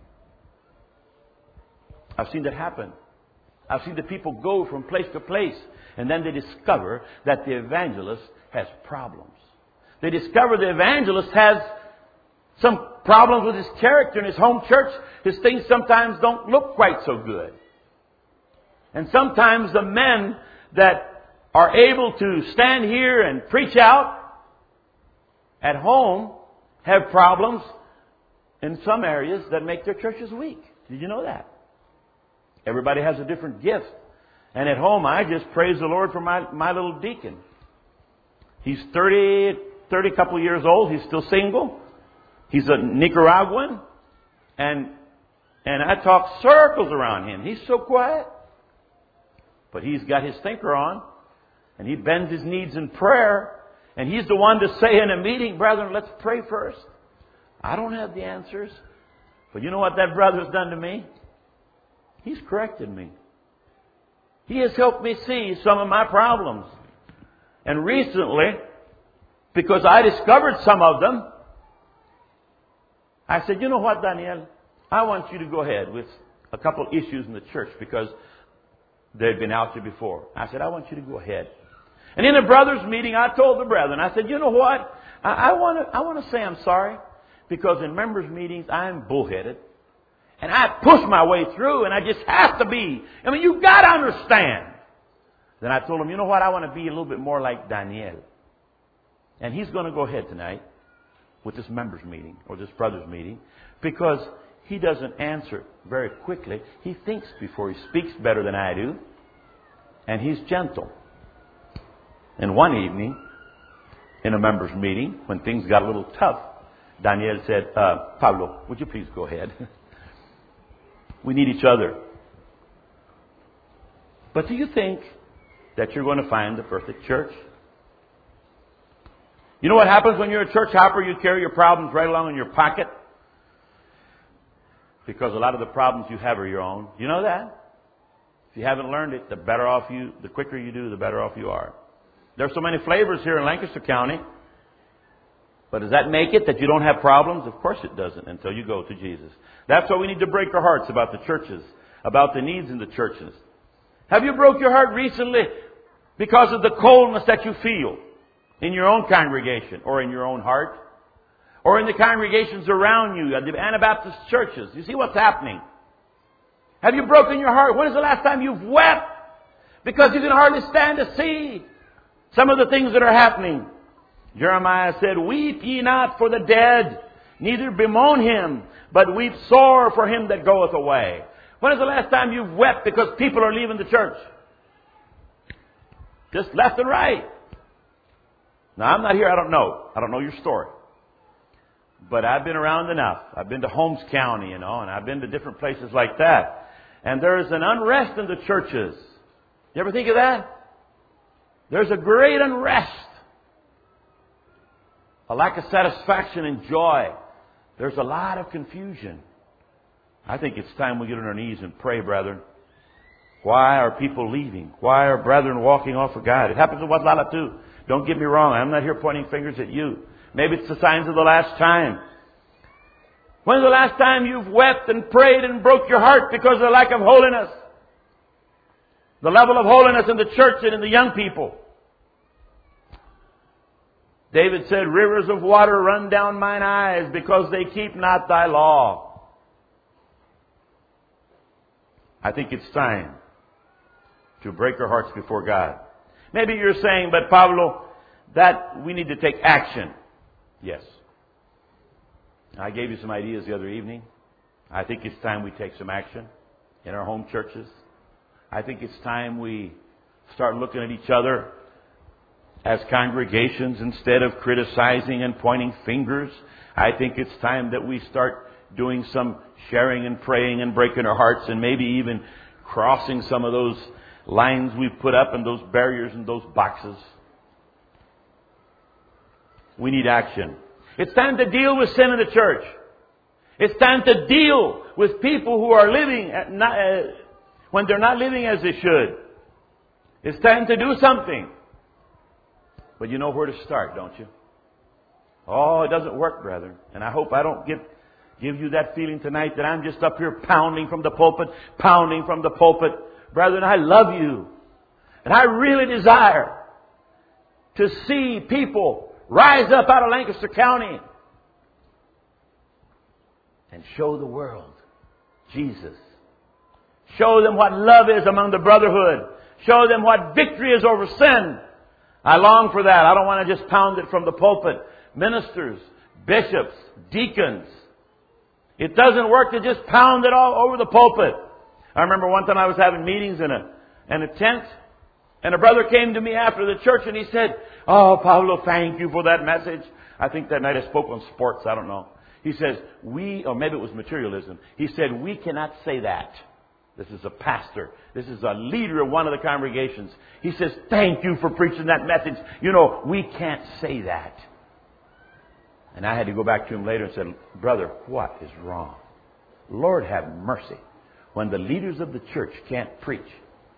I've seen that happen. I've seen the people go from place to place and then they discover that the evangelist has problems. They discover the evangelist has some problems with his character in his home church. His things sometimes don't look quite so good. And sometimes the men that are able to stand here and preach out at home have problems in some areas that make their churches weak. Did you know that? Everybody has a different gift And at home, I just praise the Lord for my little deacon. He's 30 couple years old. He's still single. He's a Nicaraguan. And I talk circles around him. He's so quiet. But he's got his thinker on. And he bends his knees in prayer. And he's the one to say in a meeting, brethren, let's pray first. I don't have the answers. But you know what that brother's done to me? He's corrected me. He has helped me see some of my problems. And recently, because I discovered some of them, I said, you know what, Daniel? I want you to go ahead with a couple issues in the church because they'd been out there before. I said, I want you to go ahead. And in a brothers' meeting, I told the brethren, I said, you know what? I want to say I'm sorry because in members' meetings, I'm bullheaded. And I push my way through, and I just have to be. I mean, you've got to understand. Then I told him, you know what? I want to be a little bit more like Daniel. And he's going to go ahead tonight with this members meeting or this brothers meeting because he doesn't answer very quickly. He thinks before he speaks better than I do. And he's gentle. And one evening, in a members meeting, when things got a little tough, Daniel said, Pablo, would you please go ahead? We need each other. But do you think that you're going to find the perfect church? You know what happens when you're a church hopper? You carry your problems right along in your pocket. Because a lot of the problems you have are your own. You know that? If you haven't learned it, the quicker you do, the better off you are. There are so many flavors here in Lancaster County. But does that make it that you don't have problems? Of course it doesn't until you go to Jesus. That's why we need to break our hearts about the churches, about the needs in the churches. Have you broke your heart recently because of the coldness that you feel in your own congregation or in your own heart? Or in the congregations around you, at the Anabaptist churches? You see what's happening? Have you broken your heart? When is the last time you've wept? Because you can hardly stand to see some of the things that are happening. Jeremiah said, weep ye not for the dead, neither bemoan him, but weep sore for him that goeth away. When is the last time you've wept because people are leaving the church? Just left and right. Now, I'm not here, I don't know. I don't know your story. But I've been around enough. I've been to Holmes County, and I've been to different places like that. And there's an unrest in the churches. You ever think of that? There's a great unrest. A lack of satisfaction and joy. There's a lot of confusion. I think it's time we get on our knees and pray, brethren. Why are people leaving? Why are brethren walking off of God? It happens to Watlala too. Don't get me wrong. I'm not here pointing fingers at you. Maybe it's the signs of the last time. When's the last time you've wept and prayed and broke your heart because of the lack of holiness? The level of holiness in the church and in the young people. David said, rivers of water run down mine eyes because they keep not thy law. I think it's time to break our hearts before God. Maybe you're saying, but Pablo, that we need to take action. Yes. I gave you some ideas the other evening. I think it's time we take some action in our home churches. I think it's time we start looking at each other as congregations instead of criticizing and pointing fingers. I think it's time that we start doing some sharing and praying and breaking our hearts and maybe even crossing some of those lines we've put up and those barriers and those boxes. We need action. It's time to deal with sin in the church. It's time to deal with people who are living when they're not living as they should. It's time to do something. But you know where to start, don't you? Oh, it doesn't work, brethren. And I hope I don't give you that feeling tonight that I'm just up here pounding from the pulpit. Brethren, I love you. And I really desire to see people rise up out of Lancaster County and show the world Jesus. Show them what love is among the brotherhood. Show them what victory is over sin. I long for that. I don't want to just pound it from the pulpit. Ministers, bishops, deacons. It doesn't work to just pound it all over the pulpit. I remember one time I was having meetings in and a tent. And a brother came to me after the church and he said, "Oh, Pablo, thank you for that message." I think that night I spoke on sports. I don't know. He says, or maybe it was materialism. He said, "We cannot say that." This is a pastor. This is a leader of one of the congregations. He says, "Thank you for preaching that message. You know, we can't say that." And I had to go back to him later and said, "Brother, what is wrong? Lord have mercy when the leaders of the church can't preach."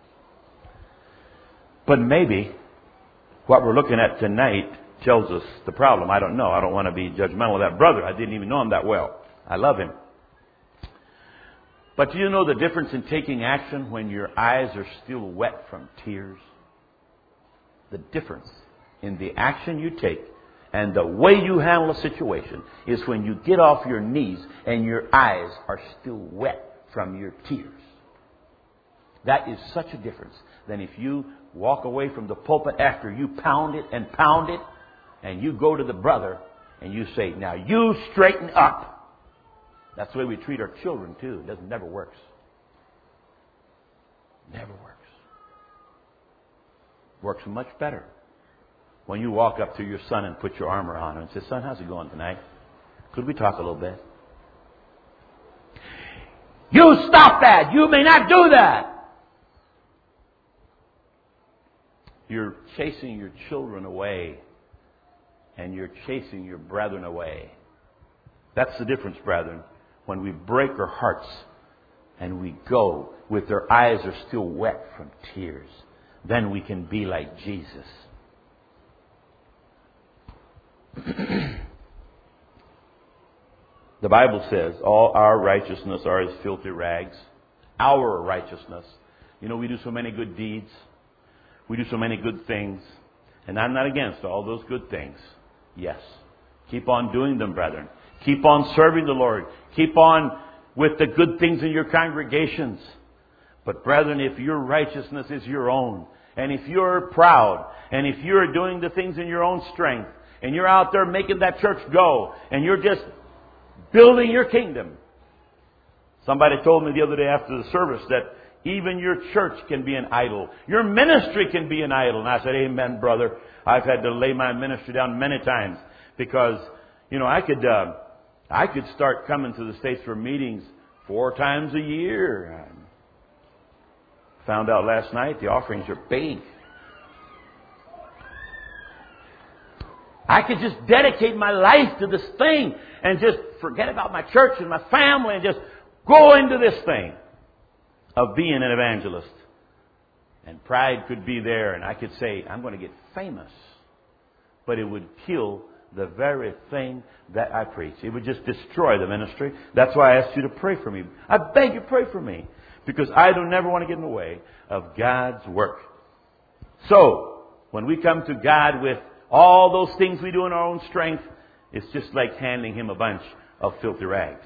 But maybe what we're looking at tonight tells us the problem. I don't know. I don't want to be judgmental of that brother. I didn't even know him that well. I love him. But do you know the difference in taking action when your eyes are still wet from tears? The difference in the action you take and the way you handle a situation is when you get off your knees and your eyes are still wet from your tears. That is such a difference than if you walk away from the pulpit after you pound it and you go to the brother and you say, "Now you straighten up." That's the way we treat our children too. It never works. Never works. Works much better when you walk up to your son and put your arm around him and say, "Son, how's it going tonight? Could we talk a little bit?" "You stop that! You may not do that!" You're chasing your children away, and you're chasing your brethren away. That's the difference, brethren. When we break our hearts and we go with our eyes are still wet from tears, then we can be like Jesus. The Bible says, all our righteousness are as filthy rags. Our righteousness. You know, we do so many good deeds. We do so many good things. And I'm not against all those good things. Yes. Keep on doing them, brethren. Keep on serving the Lord. Keep on with the good things in your congregations. But brethren, if your righteousness is your own, and if you're proud, and if you're doing the things in your own strength, and you're out there making that church go, and you're just building your kingdom. Somebody told me the other day after the service that even your church can be an idol. Your ministry can be an idol. And I said, "Amen, brother." I've had to lay my ministry down many times because, you know, I could start coming to the States for meetings 4 times a year. I found out last night the offerings are big. I could just dedicate my life to this thing and just forget about my church and my family and just go into this thing of being an evangelist. And pride could be there, and I could say, "I'm going to get famous." But it would kill the very thing that I preach. It would just destroy the ministry. That's why I asked you to pray for me. I beg you, pray for me. Because I don't never want to get in the way of God's work. So, when we come to God with all those things we do in our own strength, it's just like handing Him a bunch of filthy rags.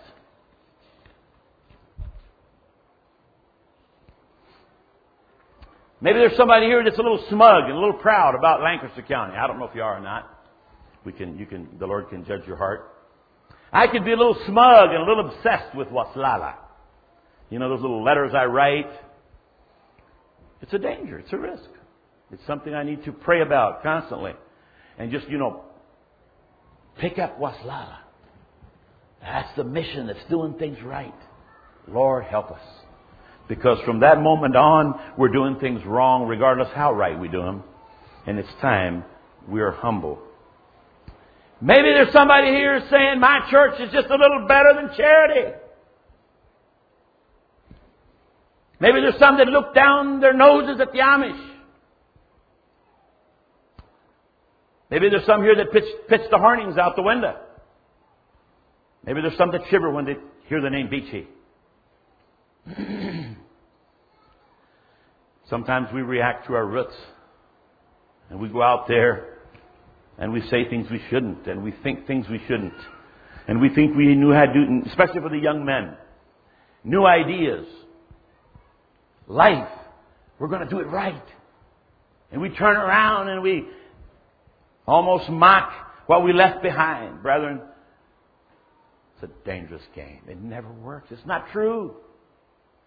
Maybe there's somebody here that's a little smug and a little proud about Lancaster County. I don't know if you are or not. The Lord can judge your heart. I could be a little smug and a little obsessed with Waslala. You know those little letters I write? It's a danger. It's a risk. It's something I need to pray about constantly. And just, pick up Waslala. That's the mission that's doing things right. Lord, help us. Because from that moment on, we're doing things wrong, regardless how right we do them. And it's time we are humble. Maybe there's somebody here saying, "My church is just a little better than Charity." Maybe there's some that look down their noses at the Amish. Maybe there's some here that pitch the Hornings out the window. Maybe there's some that shiver when they hear the name Beachy. Sometimes we react to our roots. And we go out there and we say things we shouldn't. And we think things we shouldn't. And we think we knew how to do it, especially for the young men. New ideas. Life. We're going to do it right. And we turn around and we almost mock what we left behind. Brethren, it's a dangerous game. It never works. It's not true.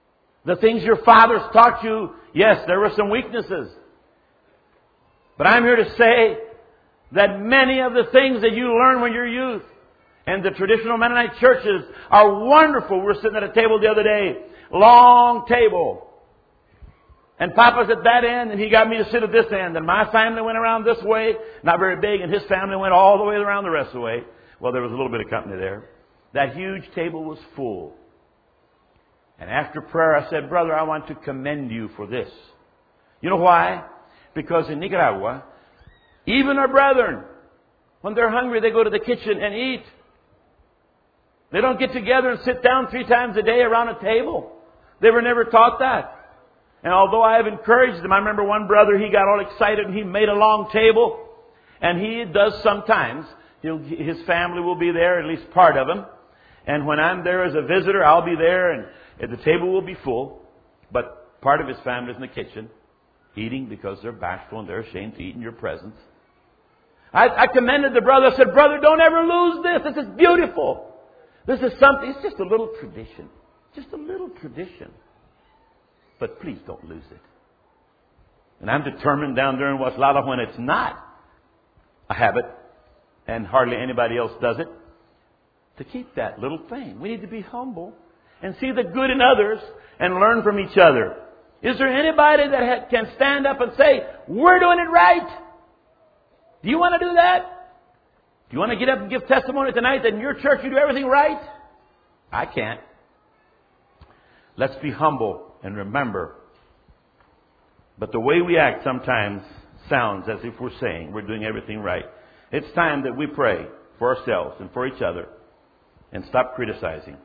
The things your fathers taught you, yes, there were some weaknesses. But I'm here to say that many of the things that you learn when you're youth and the traditional Mennonite churches are wonderful. We were sitting at a table the other day, long table. And Papa's at that end, and he got me to sit at this end. And my family went around this way, not very big, and his family went all the way around the rest of the way. Well, there was a little bit of company there. That huge table was full. And after prayer, I said, Brother, I want to commend you for this. You know why? Because in Nicaragua, even our brethren, when they're hungry, they go to the kitchen and eat. They don't get together and sit down 3 times a day around a table. They were never taught that. And although I have encouraged them, I remember one brother, he got all excited and he made a long table. And he does sometimes. His family will be there, at least part of them. And when I'm there as a visitor, I'll be there and the table will be full. But part of his family is in the kitchen, eating because they're bashful and they're ashamed to eat in your presence. I commended the brother. I said, Brother, don't ever lose this. This is beautiful. This is something, it's just a little tradition. Just a little tradition. But please don't lose it. And I'm determined down there in Waslala, when it's not a habit, and hardly anybody else does it, to keep that little thing. We need to be humble and see the good in others and learn from each other. Is there anybody that can stand up and say, we're doing it right? Do you want to do that? Do you want to get up and give testimony tonight that in your church you do everything right? I can't. Let's be humble and remember. But the way we act sometimes sounds as if we're saying we're doing everything right. It's time that we pray for ourselves and for each other and stop criticizing.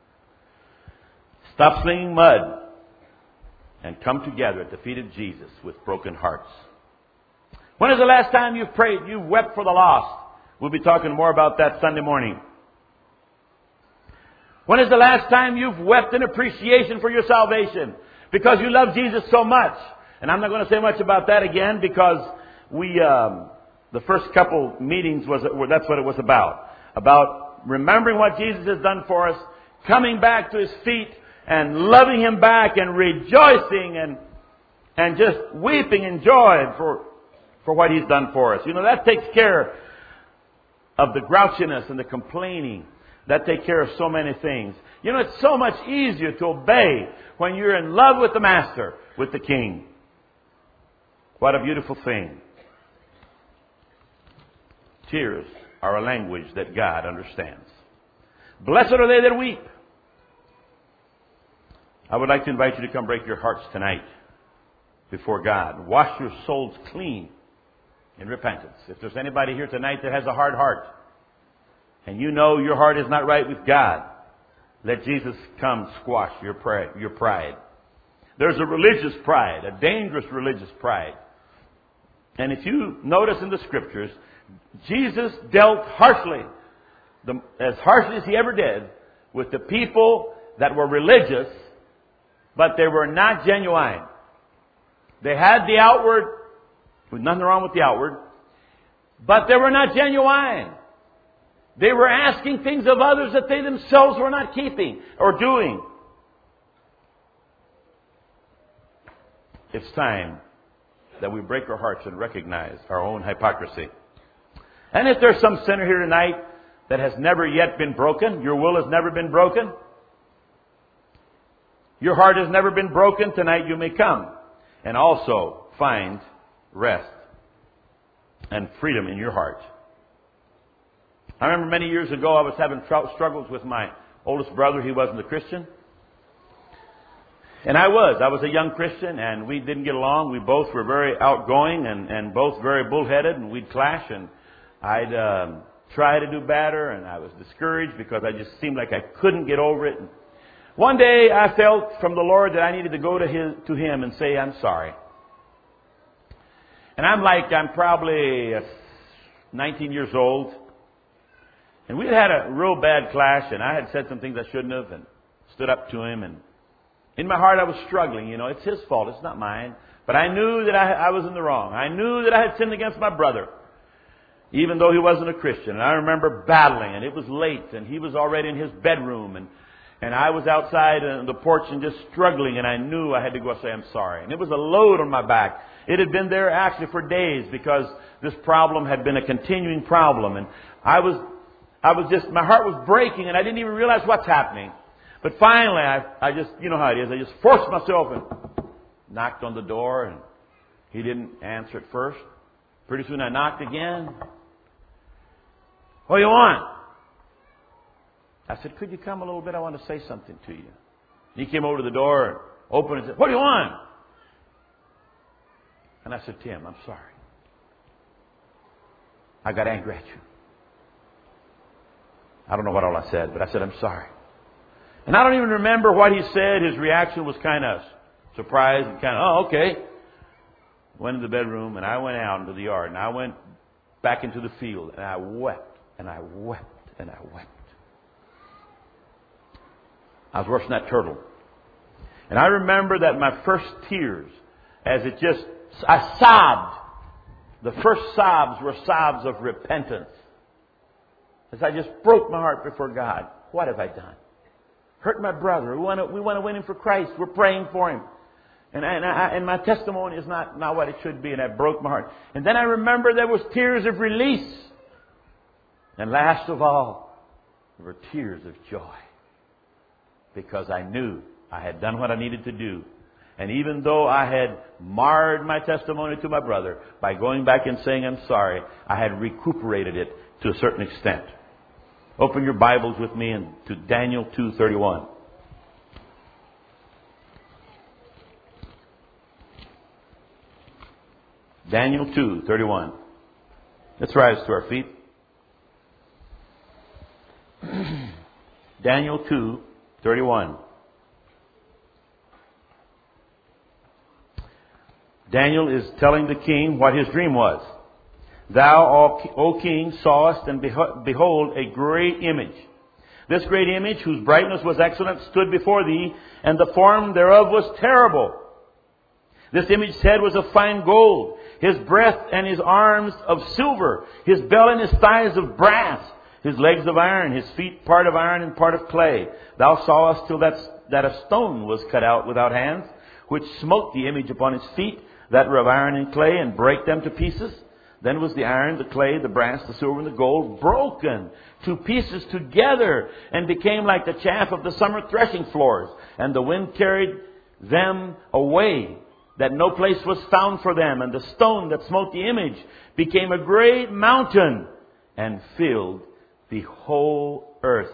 Stop slinging mud and come together at the feet of Jesus with broken hearts. When is the last time you've prayed, you've wept for the lost? We'll be talking more about that Sunday morning. When is the last time you've wept in appreciation for your salvation? Because you love Jesus so much. And I'm not going to say much about that again because the first couple meetings that's what it was about. About remembering what Jesus has done for us, coming back to His feet and loving Him back and rejoicing and just weeping in joy for what He's done for us. You know, that takes care of the grouchiness and the complaining. That takes care of so many things. You know, it's so much easier to obey when you're in love with the Master, with the King. What a beautiful thing. Tears are a language that God understands. Blessed are they that weep. I would like to invite you to come break your hearts tonight before God. Wash your souls clean in repentance. If there's anybody here tonight that has a hard heart, and you know your heart is not right with God, let Jesus come squash your pride. There's a religious pride, a dangerous religious pride. And if you notice in the Scriptures, Jesus dealt harshly, as harshly as He ever did, with the people that were religious, but they were not genuine. They had the outward, with nothing wrong with the outward, but they were not genuine. They were asking things of others that they themselves were not keeping or doing. It's time that we break our hearts and recognize our own hypocrisy. And if there's some sinner here tonight that has never yet been broken, your will has never been broken, your heart has never been broken, tonight you may come and also find rest and freedom in your heart. I remember many years ago I was having struggles with my oldest brother. He wasn't a Christian. And I was a young Christian, and we didn't get along. We both were very outgoing and both very bullheaded, and we'd clash, and I'd try to do better, and I was discouraged because I just seemed like I couldn't get over it. And one day I felt from the Lord that I needed to go to Him and say, I'm sorry. And I'm probably 19 years old. And we had a real bad clash, and I had said some things I shouldn't have and stood up to him. And in my heart I was struggling. You know, it's his fault. It's not mine. But I knew that I was in the wrong. I knew that I had sinned against my brother, even though he wasn't a Christian. And I remember battling, and it was late, and he was already in his bedroom. And I was outside on the porch and just struggling, and I knew I had to go say, I'm sorry. And it was a load on my back. It had been there actually for days because this problem had been a continuing problem. And I was just, my heart was breaking, and I didn't even realize what's happening. But finally, I just, you know how it is, I just forced myself and knocked on the door, and he didn't answer at first. Pretty soon I knocked again. What do you want? I said, could you come a little bit? I want to say something to you. He came over to the door and opened and said, what do you want? And I said, Tim, I'm sorry. I got angry at you. I don't know what all I said, but I said, I'm sorry. And I don't even remember what he said. His reaction was kind of surprised and kind of, oh, okay. Went in the bedroom, and I went out into the yard, and I went back into the field, and I wept, and I wept, and I wept. I was worse than that turtle. And I remember that my first tears, I sobbed. The first sobs were sobs of repentance. As I just broke my heart before God. What have I done? Hurt my brother. We want to win him for Christ. We're praying for him. And my testimony is not what it should be. And that broke my heart. And then I remember there was tears of release. And last of all, there were tears of joy. Because I knew I had done what I needed to do. And even though I had marred my testimony to my brother by going back and saying I'm sorry, I had recuperated it to a certain extent. Open your Bibles with me to Daniel 2:31. Daniel 2:31. Let's rise to our feet. Daniel 2:31. Daniel is telling the king what his dream was. Thou, O king, sawest and behold a great image. This great image, whose brightness was excellent, stood before thee, and the form thereof was terrible. This image's head was of fine gold, his breast and his arms of silver, his belly and his thighs of brass, his legs of iron, his feet part of iron and part of clay. Thou sawest till that a stone was cut out without hands, which smote the image upon his feet, that were of iron and clay, and brake them to pieces. Then was the iron, the clay, the brass, the silver, and the gold broken to pieces together, and became like the chaff of the summer threshing floors. And the wind carried them away, that no place was found for them. And the stone that smote the image became a great mountain, and filled the whole earth.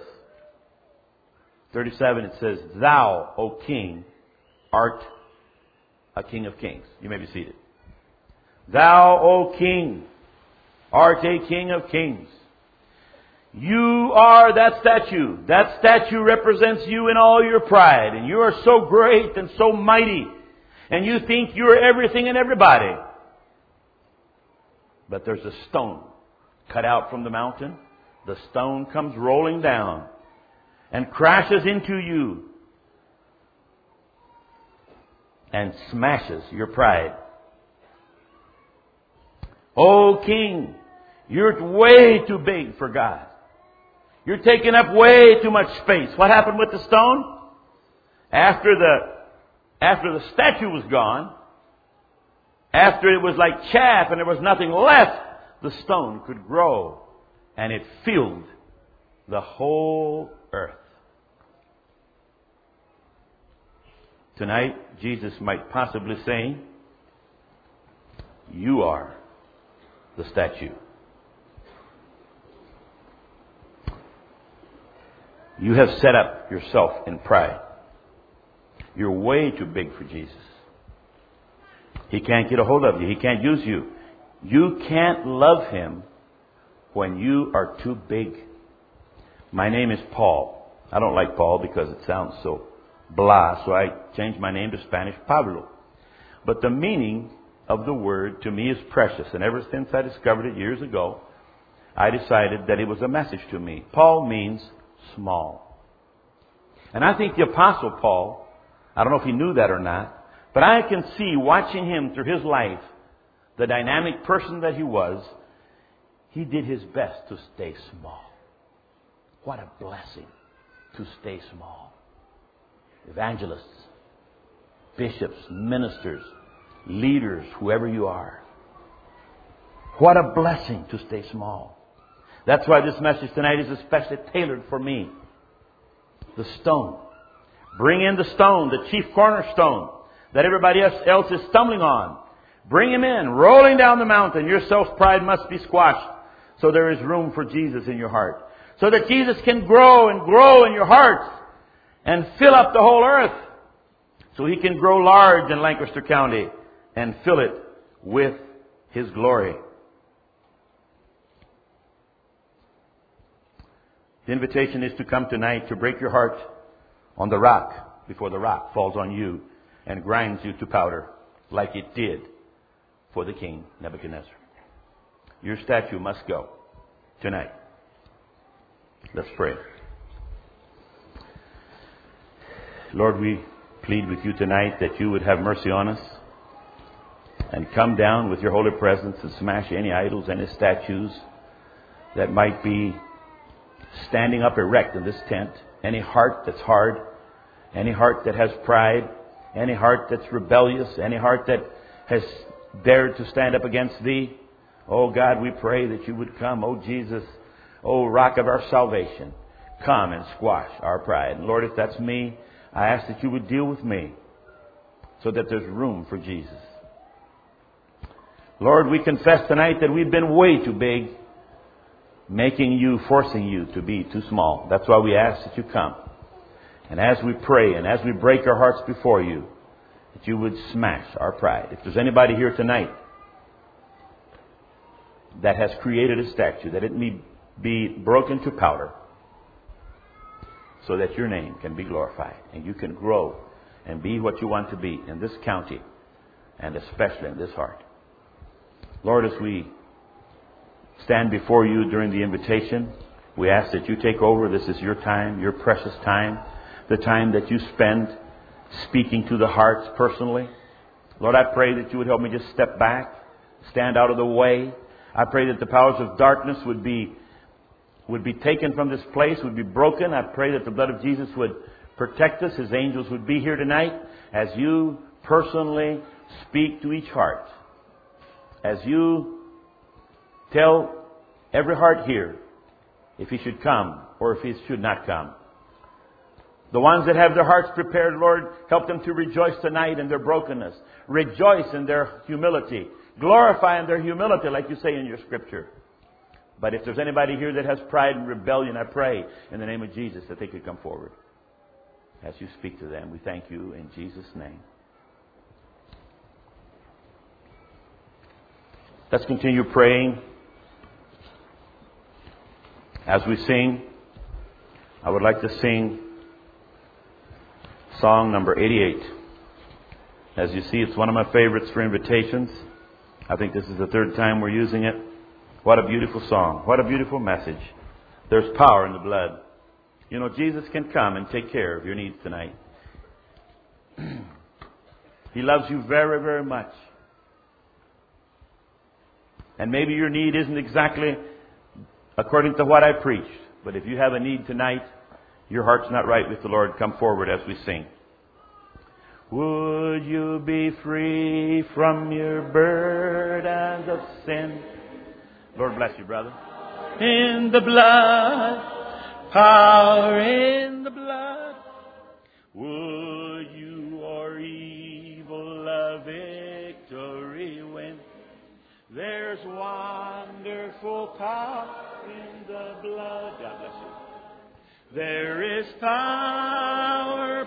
37, it says, Thou, O king, art a king of kings. You may be seated. Thou, O king, art a king of kings. You are that statue. That statue represents you in all your pride. And you are so great and so mighty. And you think you are everything and everybody. But there's a stone cut out from the mountain. The stone comes rolling down and crashes into you and smashes your pride. Oh, king, you're way too big for God. You're taking up way too much space. What happened with the stone? After the statue was gone, after it was like chaff and there was nothing left, the stone could grow, and it filled the whole earth. Tonight, Jesus might possibly say, you are the statue. You have set up yourself in pride. You're way too big for Jesus. He can't get a hold of you. He can't use you. You can't love Him when you are too big. My name is Paul. I don't like Paul because it sounds so blah, so I changed my name to Spanish, Pablo. But the meaning of the word to me is precious. And ever since I discovered it years ago, I decided that it was a message to me. Paul means small. And I think the Apostle Paul, I don't know if he knew that or not, but I can see, watching him through his life, the dynamic person that he was, he did his best to stay small. What a blessing to stay small. evangelists, bishops, ministers, leaders, whoever you are. What a blessing to stay small. That's why this message tonight is especially tailored for me. The stone. Bring in the stone, the chief cornerstone that everybody else is stumbling on. Bring him in, rolling down the mountain. Your self-pride must be squashed so there is room for Jesus in your heart. So that Jesus can grow and grow in your heart and fill up the whole earth. So He can grow large in Lancaster County and fill it with His glory. The invitation is to come tonight to break your heart on the rock before the rock falls on you and grinds you to powder like it did for the king Nebuchadnezzar. Your statue must go tonight. Let's pray. Lord, we plead with you tonight that you would have mercy on us and come down with your holy presence and smash any idols, any statues that might be standing up erect in this tent. Any heart that's hard, any heart that has pride, any heart that's rebellious, any heart that has dared to stand up against thee. Oh God, we pray that you would come, oh Jesus, oh rock of our salvation, come and squash our pride. And Lord, if that's me, I ask that you would deal with me so that there's room for Jesus. Lord, we confess tonight that we've been way too big, forcing you to be too small. That's why we ask that you come. And as we pray and as we break our hearts before you, that you would smash our pride. If there's anybody here tonight that has created a statue, that it may be broken to powder so that your name can be glorified and you can grow and be what you want to be in this county and especially in this heart. Lord, as we stand before you during the invitation, we ask that you take over. This is your time, your precious time, the time that you spend speaking to the hearts personally. Lord, I pray that you would help me just step back, stand out of the way. I pray that the powers of darkness would be taken from this place, would be broken. I pray that the blood of Jesus would protect us. His angels would be here tonight as you personally speak to each heart. As you tell every heart here if he should come or if he should not come. The ones that have their hearts prepared, Lord, help them to rejoice tonight in their brokenness. Rejoice in their humility. Glorify in their humility, like you say in your scripture. But if there's anybody here that has pride and rebellion, I pray in the name of Jesus that they could come forward. As you speak to them, we thank you in Jesus' name. Let's continue praying. As we sing, I would like to sing song number 88. As you see, it's one of my favorites for invitations. I think this is the third time we're using it. What a beautiful song. What a beautiful message. There's power in the blood. You know, Jesus can come and take care of your needs tonight. He loves you very, very much. And maybe your need isn't exactly according to what I preached. But if you have a need tonight, your heart's not right with the Lord, come forward as we sing. Would you be free from your burdens of sin? Lord bless you, brother. In the blood, power in the blood. Would you or evil a victory win? There's wonderful power in the blood. God bless you. There is power,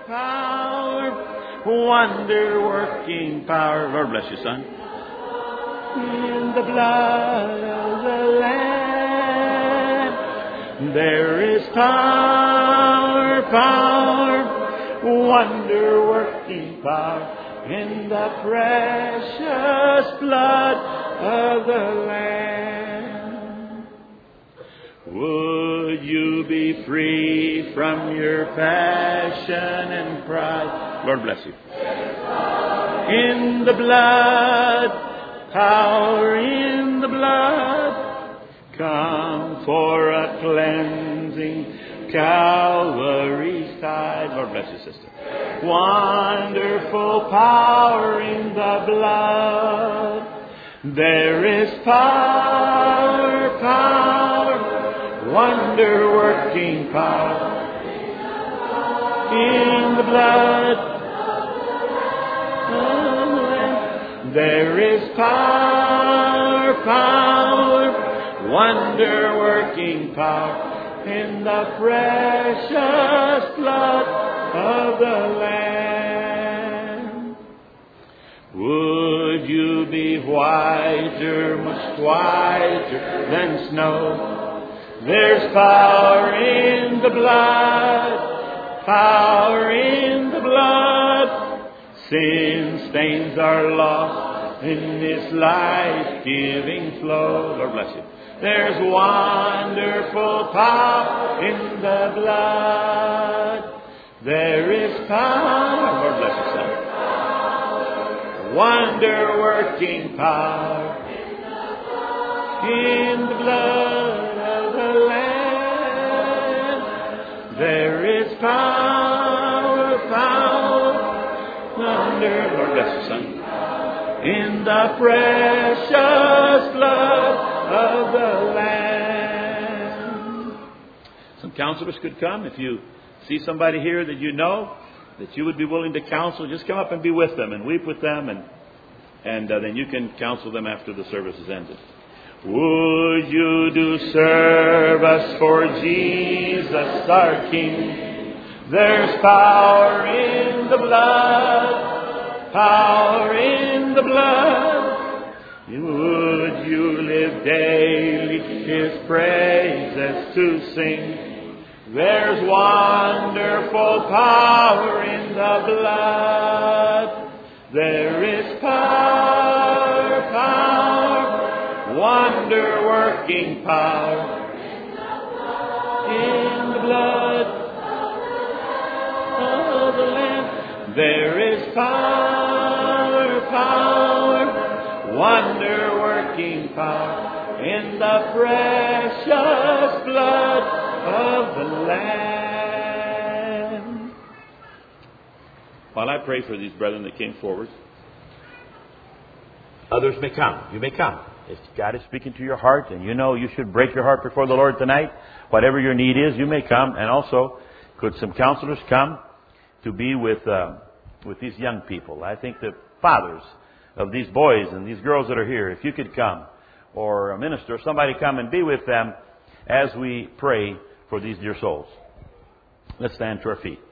wonder-working power. Lord bless you, son. In the blood of the Lamb. There is power, wonder-working power in the precious blood of the Lamb. Would you be free from your passion and pride? Lord bless you. In the blood, power in the blood. Come for a cleansing Calvary side. Lord bless you, sister. wonderful power in the blood. There is power, power, wonder-working power in the blood of the Lamb. There is power, power, wonder-working power in the precious blood of the Lamb. Would you be whiter, much whiter than snow? There's power in the blood, power in the blood. Sin stains are lost in this life-giving flow. Lord bless you. There's wonderful power in the blood. There is power. Lord bless you, son. Wonder-working power in the blood of the Lamb. There is power, power, wonder. Lord bless you, son. In the precious blood of the Lamb. Some counselors could come. If you see somebody here that you know, that you would be willing to counsel, just come up and be with them and weep with them, and then you can counsel them after the service is ended. Would you do service for Jesus our King? There's power in the blood, power in the blood. Would you live daily His praises to sing? There's wonderful power in the blood. There is power, power, wonder-working power in the blood of the Lamb. There is power, power, wonder-working power in the precious blood of the Lamb. While I pray for these brethren that came forward, others may come. You may come. If God is speaking to your heart and you know you should break your heart before the Lord tonight, whatever your need is, you may come. And also, could some counselors come to be with these young people? I think the fathers of these boys and these girls that are here, if you could come, or a minister, or somebody come and be with them as we pray for these dear souls. Let's stand to our feet.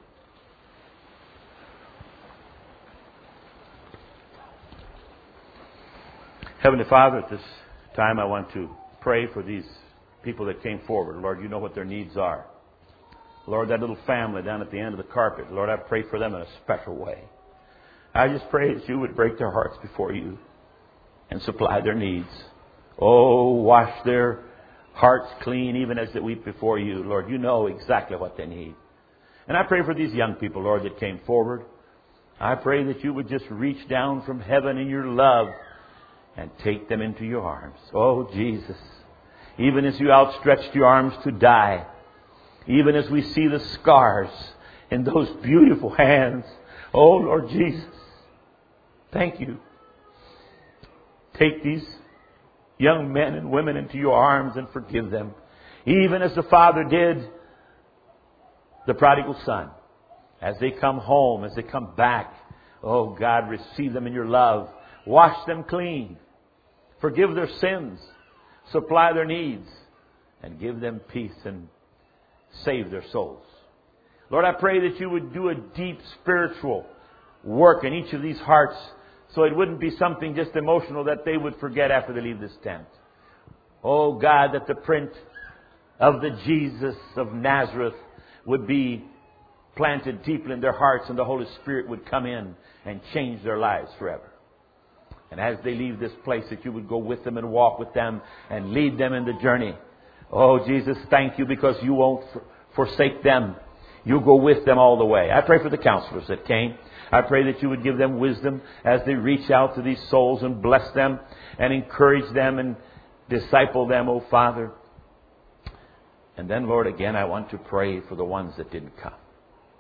Heavenly Father, at this time I want to pray for these people that came forward. Lord, you know what their needs are. Lord, that little family down at the end of the carpet, Lord, I pray for them in a special way. I just pray that you would break their hearts before you and supply their needs. Oh, wash their hearts clean even as they weep before you. Lord, you know exactly what they need. And I pray for these young people, Lord, that came forward. I pray that you would just reach down from heaven in your love and take them into your arms. Oh, Jesus, even as you outstretched your arms to die, even as we see the scars in those beautiful hands, oh, Lord Jesus, thank you. Take these young men and women into your arms and forgive them, even as the Father did the prodigal son. As they come home, as they come back, oh God, receive them in your love. Wash them clean. Forgive their sins. Supply their needs. And give them peace and save their souls. Lord, I pray that you would do a deep spiritual work in each of these hearts, so it wouldn't be something just emotional that they would forget after they leave this tent. Oh God, that the print of the Jesus of Nazareth would be planted deeply in their hearts, and the Holy Spirit would come in and change their lives forever. And as they leave this place, that you would go with them and walk with them and lead them in the journey. Oh Jesus, thank you, because you won't forsake them. You go with them all the way. I pray for the counselors that came. I pray that you would give them wisdom as they reach out to these souls and bless them and encourage them and disciple them, oh Father. And then, Lord, again, I want to pray for the ones that didn't come.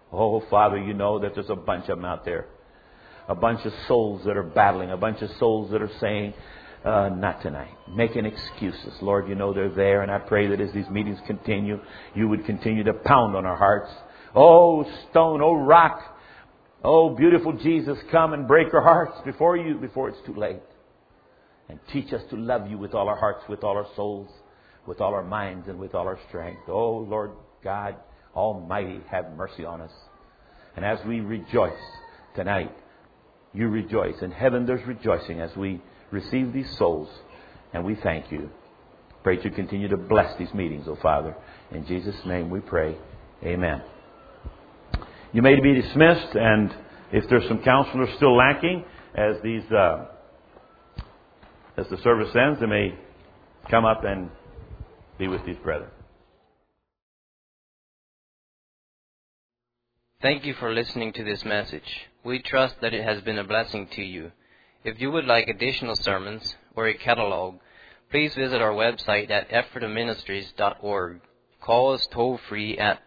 Oh, Father, you know that there's a bunch of them out there. A bunch of souls that are battling. A bunch of souls that are saying, not tonight. Making excuses. Lord, you know they're there. And I pray that as these meetings continue, you would continue to pound on our hearts. Oh, stone, oh, rock. Oh, beautiful Jesus, come and break our hearts before it's too late. And teach us to love you with all our hearts, with all our souls, with all our minds, and with all our strength. Oh, Lord God Almighty, have mercy on us. And as we rejoice tonight, you rejoice. In heaven there's rejoicing as we receive these souls. And we thank you. Pray that you continue to bless these meetings, oh Father. In Jesus' name we pray. Amen. You may be dismissed, and if there's some counselors still lacking, as the service ends, they may come up and be with these brethren. Thank you for listening to this message. We trust that it has been a blessing to you. If you would like additional sermons or a catalog, please visit our website at ephrataministries.org. Call us toll-free at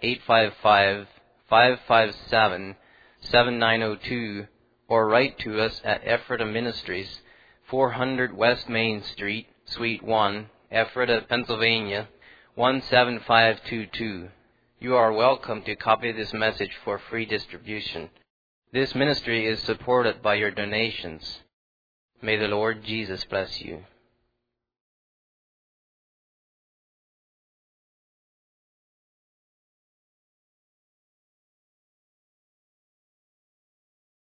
855-557-7902 or write to us at Ephrata Ministries, 400 West Main Street, Suite 1, Ephrata, Pennsylvania, 17522. You are welcome to copy this message for free distribution. This ministry is supported by your donations. May the Lord Jesus bless you.